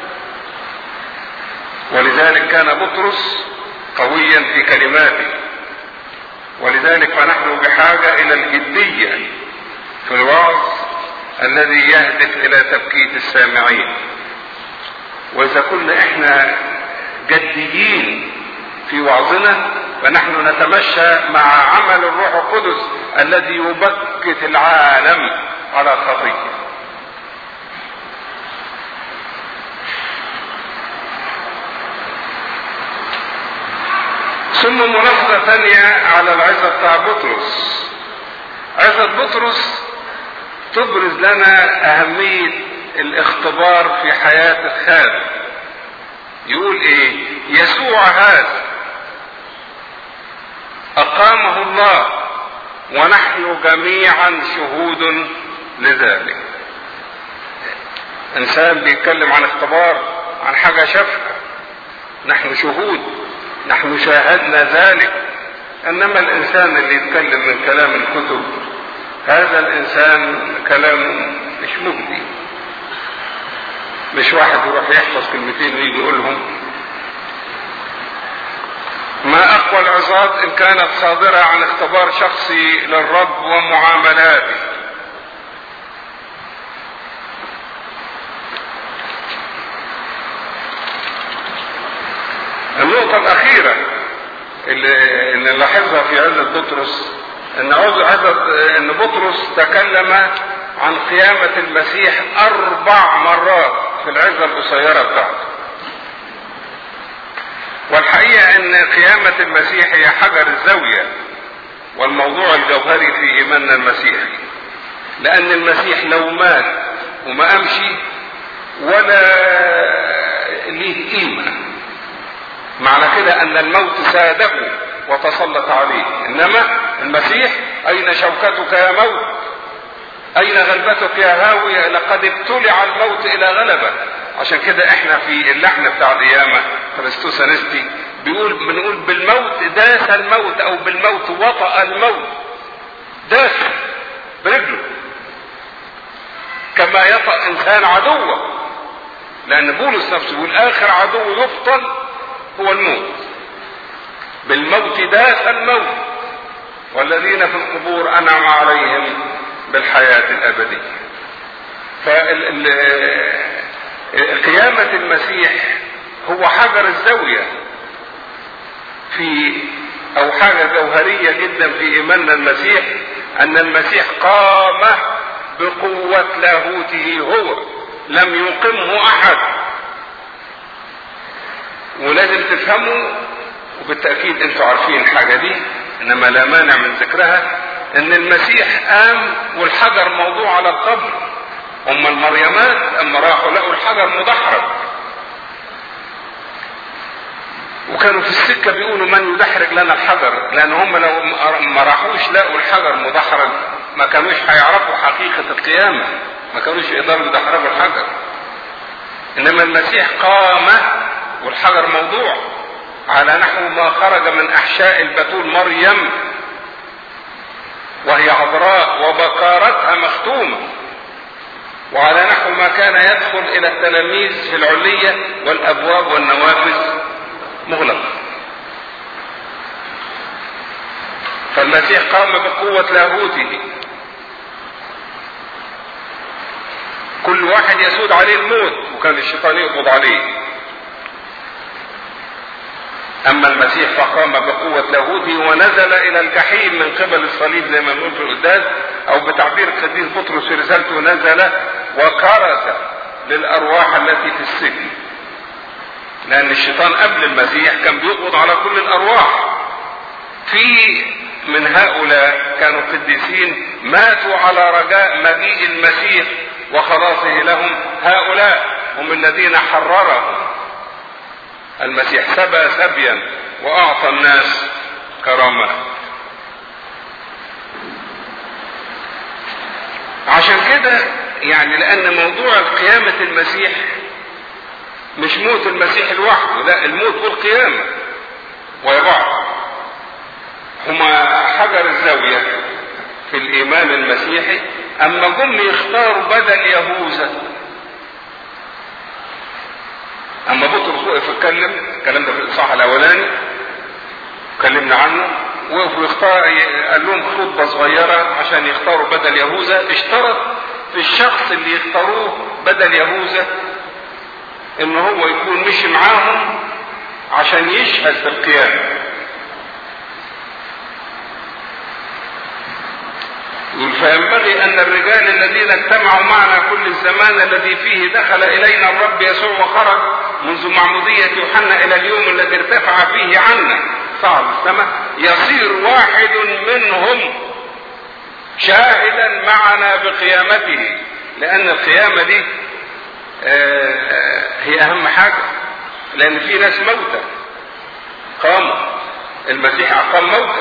ولذلك كان بطرس قويا في كلماته، ولذلك فنحن بحاجة الى الجدية في الوعظ الذي يهدف الى تبكيت السامعين. واذا كنا احنا جديين في وعظنا فنحن نتمشى مع عمل الروح القدس الذي يبكت العالم على خطيئة. ثم ملاحظة ثانية على العظة بتاع بطرس. عظة بطرس تبرز لنا أهمية الاختبار في حياة الخادم. يقول ايه؟ يسوع هذا أقامه الله ونحن جميعا شهود لذلك. إنسان بيتكلم عن اختبار، عن حاجة شافها، نحن شهود، نحن شاهدنا ذلك. إنما الإنسان اللي يتكلم من كلام الكتب هذا الإنسان كلام مش مجدي. مش واحد يروح يحفظ كلمتين ويجي يقولهم. ما أقوى العظات إن كانت صادرة عن اختبار شخصي للرب ومعاملاته. النقطة الأخيرة اللي, اللي نلاحظها في عظة بطرس إن عظة إن بطرس تكلم عن قيامة المسيح أربع مرات في العظة القصيرة بتاعته. والحقيقة ان قيامة المسيح هي حجر الزاوية والموضوع الجوهري في ايماننا المسيحي. لان المسيح لو مات وما امشي ولا ليه قيمة، معنى كده ان الموت ساده وتسلط عليه. انما المسيح اين شوكتك يا موت؟ اين غلبتك يا هاوية؟ لقد ابتلع الموت الى غلبة. عشان كده احنا في اللحن بتاع القيامة كريستوس انستي بيقول بنقول بالموت داس الموت او بالموت وطأ الموت. داس برجله كما يطأ انسان عدوه. لان بولس نفسه يقول اخر عدو يبطل هو الموت. بالموت داس الموت والذين في القبور انعم عليهم بالحياة الابدية. فقيامة المسيح هو حجر الزاوية في او حاجة جوهرية جدا في ايماننا المسيح، ان المسيح قام بقوة لاهوته هو، لم يقمه احد. ولازم تفهموا، وبالتأكيد انتوا عارفين الحاجة دي انما لا مانع من ذكرها، ان المسيح قام والحجر موضوع على القبر. اما المريمات اما راحوا لقوا الحجر مدحرج. وكانوا في السكة بيقولوا من يدحرج لنا الحجر، لان هم لو ما راحوش لقوا الحجر مدحرج ما كانوش هيعرفوا حقيقة القيامة، ما كانوش يقدروا يدحرجوا الحجر. انما المسيح قام والحجر موضوع على نحو ما خرج من احشاء البتول مريم وهي عذراء وبكارتها مختومة، وعلى نحو ما كان يدخل الى التلاميذ في العلية والابواب والنوافذ مغلقة. فالمسيح قام بقوة لاهوته، كل واحد يسود عليه الموت وكان الشيطان يقبض عليه، اما المسيح فقام بقوة لاهوته ونزل الى الجحيم من قبل الصليب زي ما بنقول في القداس، او بتعبير القديس بطرس في رسالته نزل وكرز للارواح التي في السجن، لان الشيطان قبل المسيح كان بيقبض على كل الارواح. في من هؤلاء كانوا قديسين ماتوا على رجاء مجيء المسيح وخلاصه لهم، هؤلاء هم الذين حررهم المسيح، سبى سبيا واعطى الناس كرامة. عشان كده يعني لان موضوع قيامة المسيح مش موت المسيح لوحده، لا، الموت والقيامة ويا بعض، هما حجر الزاوية في الايمان المسيحي. اما جم يختاروا بدل يهوذا، اما بطرس وقف اتكلم، الكلام ده في الاصحاح الاولاني اتكلمنا عنه، وقفوا يختار، قال لهم خطبه صغيره عشان يختاروا بدل يهوذا. اشترط في الشخص اللي يختاروه بدل يهوذا ان هو يكون مشي معاهم عشان يشهد بالقيامه. يقول فينبغي ان الرجال الذين اجتمعوا معنا كل الزمان الذي فيه دخل الينا الرب يسوع وخرج منذ معمودية يوحنا الى اليوم الذي ارتفع فيه عنا صعد السماء يصير واحد منهم شاهدا معنا بقيامته، لان القيامة دي هي اهم حاجة، لان في ناس موتى قاموا، المسيح اقام موتى،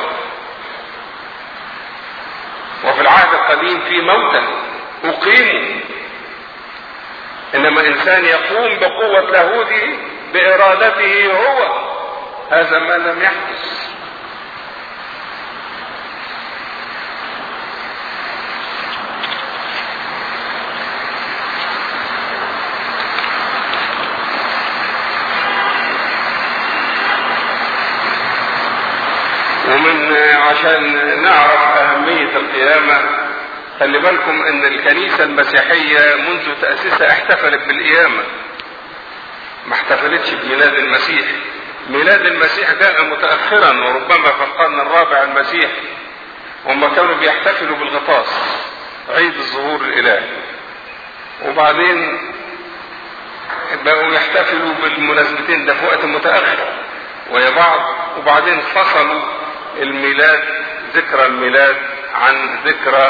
وفي العهد القديم في موتى اقيموا، انما انسان يقوم بقوة لاهوته بارادته هو، هذا ما لم يحدث. ومن عشان نعرف اهمية القيامة، خلي بالكم ان الكنيسة المسيحية منذ تأسيسها احتفلت بالقيامة، ما احتفلتش بميلاد المسيح. ميلاد المسيح جاء متأخرا، وربما في القرن الرابع المسيح، وهم كانوا بيحتفلوا بالغطاس، عيد الظهور الالهي، وبعدين بقوا يحتفلوا بالمناسبتين ده في وقت متأخر ويا بعض، وبعدين فصلوا الميلاد، ذكرى الميلاد عن ذكرى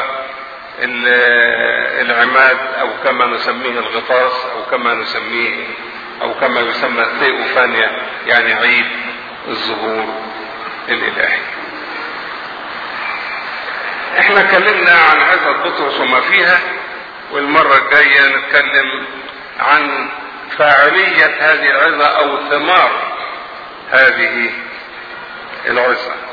العماد، او كما نسميه الغطاس، او كما نسميه او كما يسمى ثيوفانيا، يعني عيد الظهور الالهي. احنا اتكلمنا عن عظة بطرس وما فيها، والمرة الجاية نتكلم عن فاعلية هذه العظة او ثمار هذه العظة.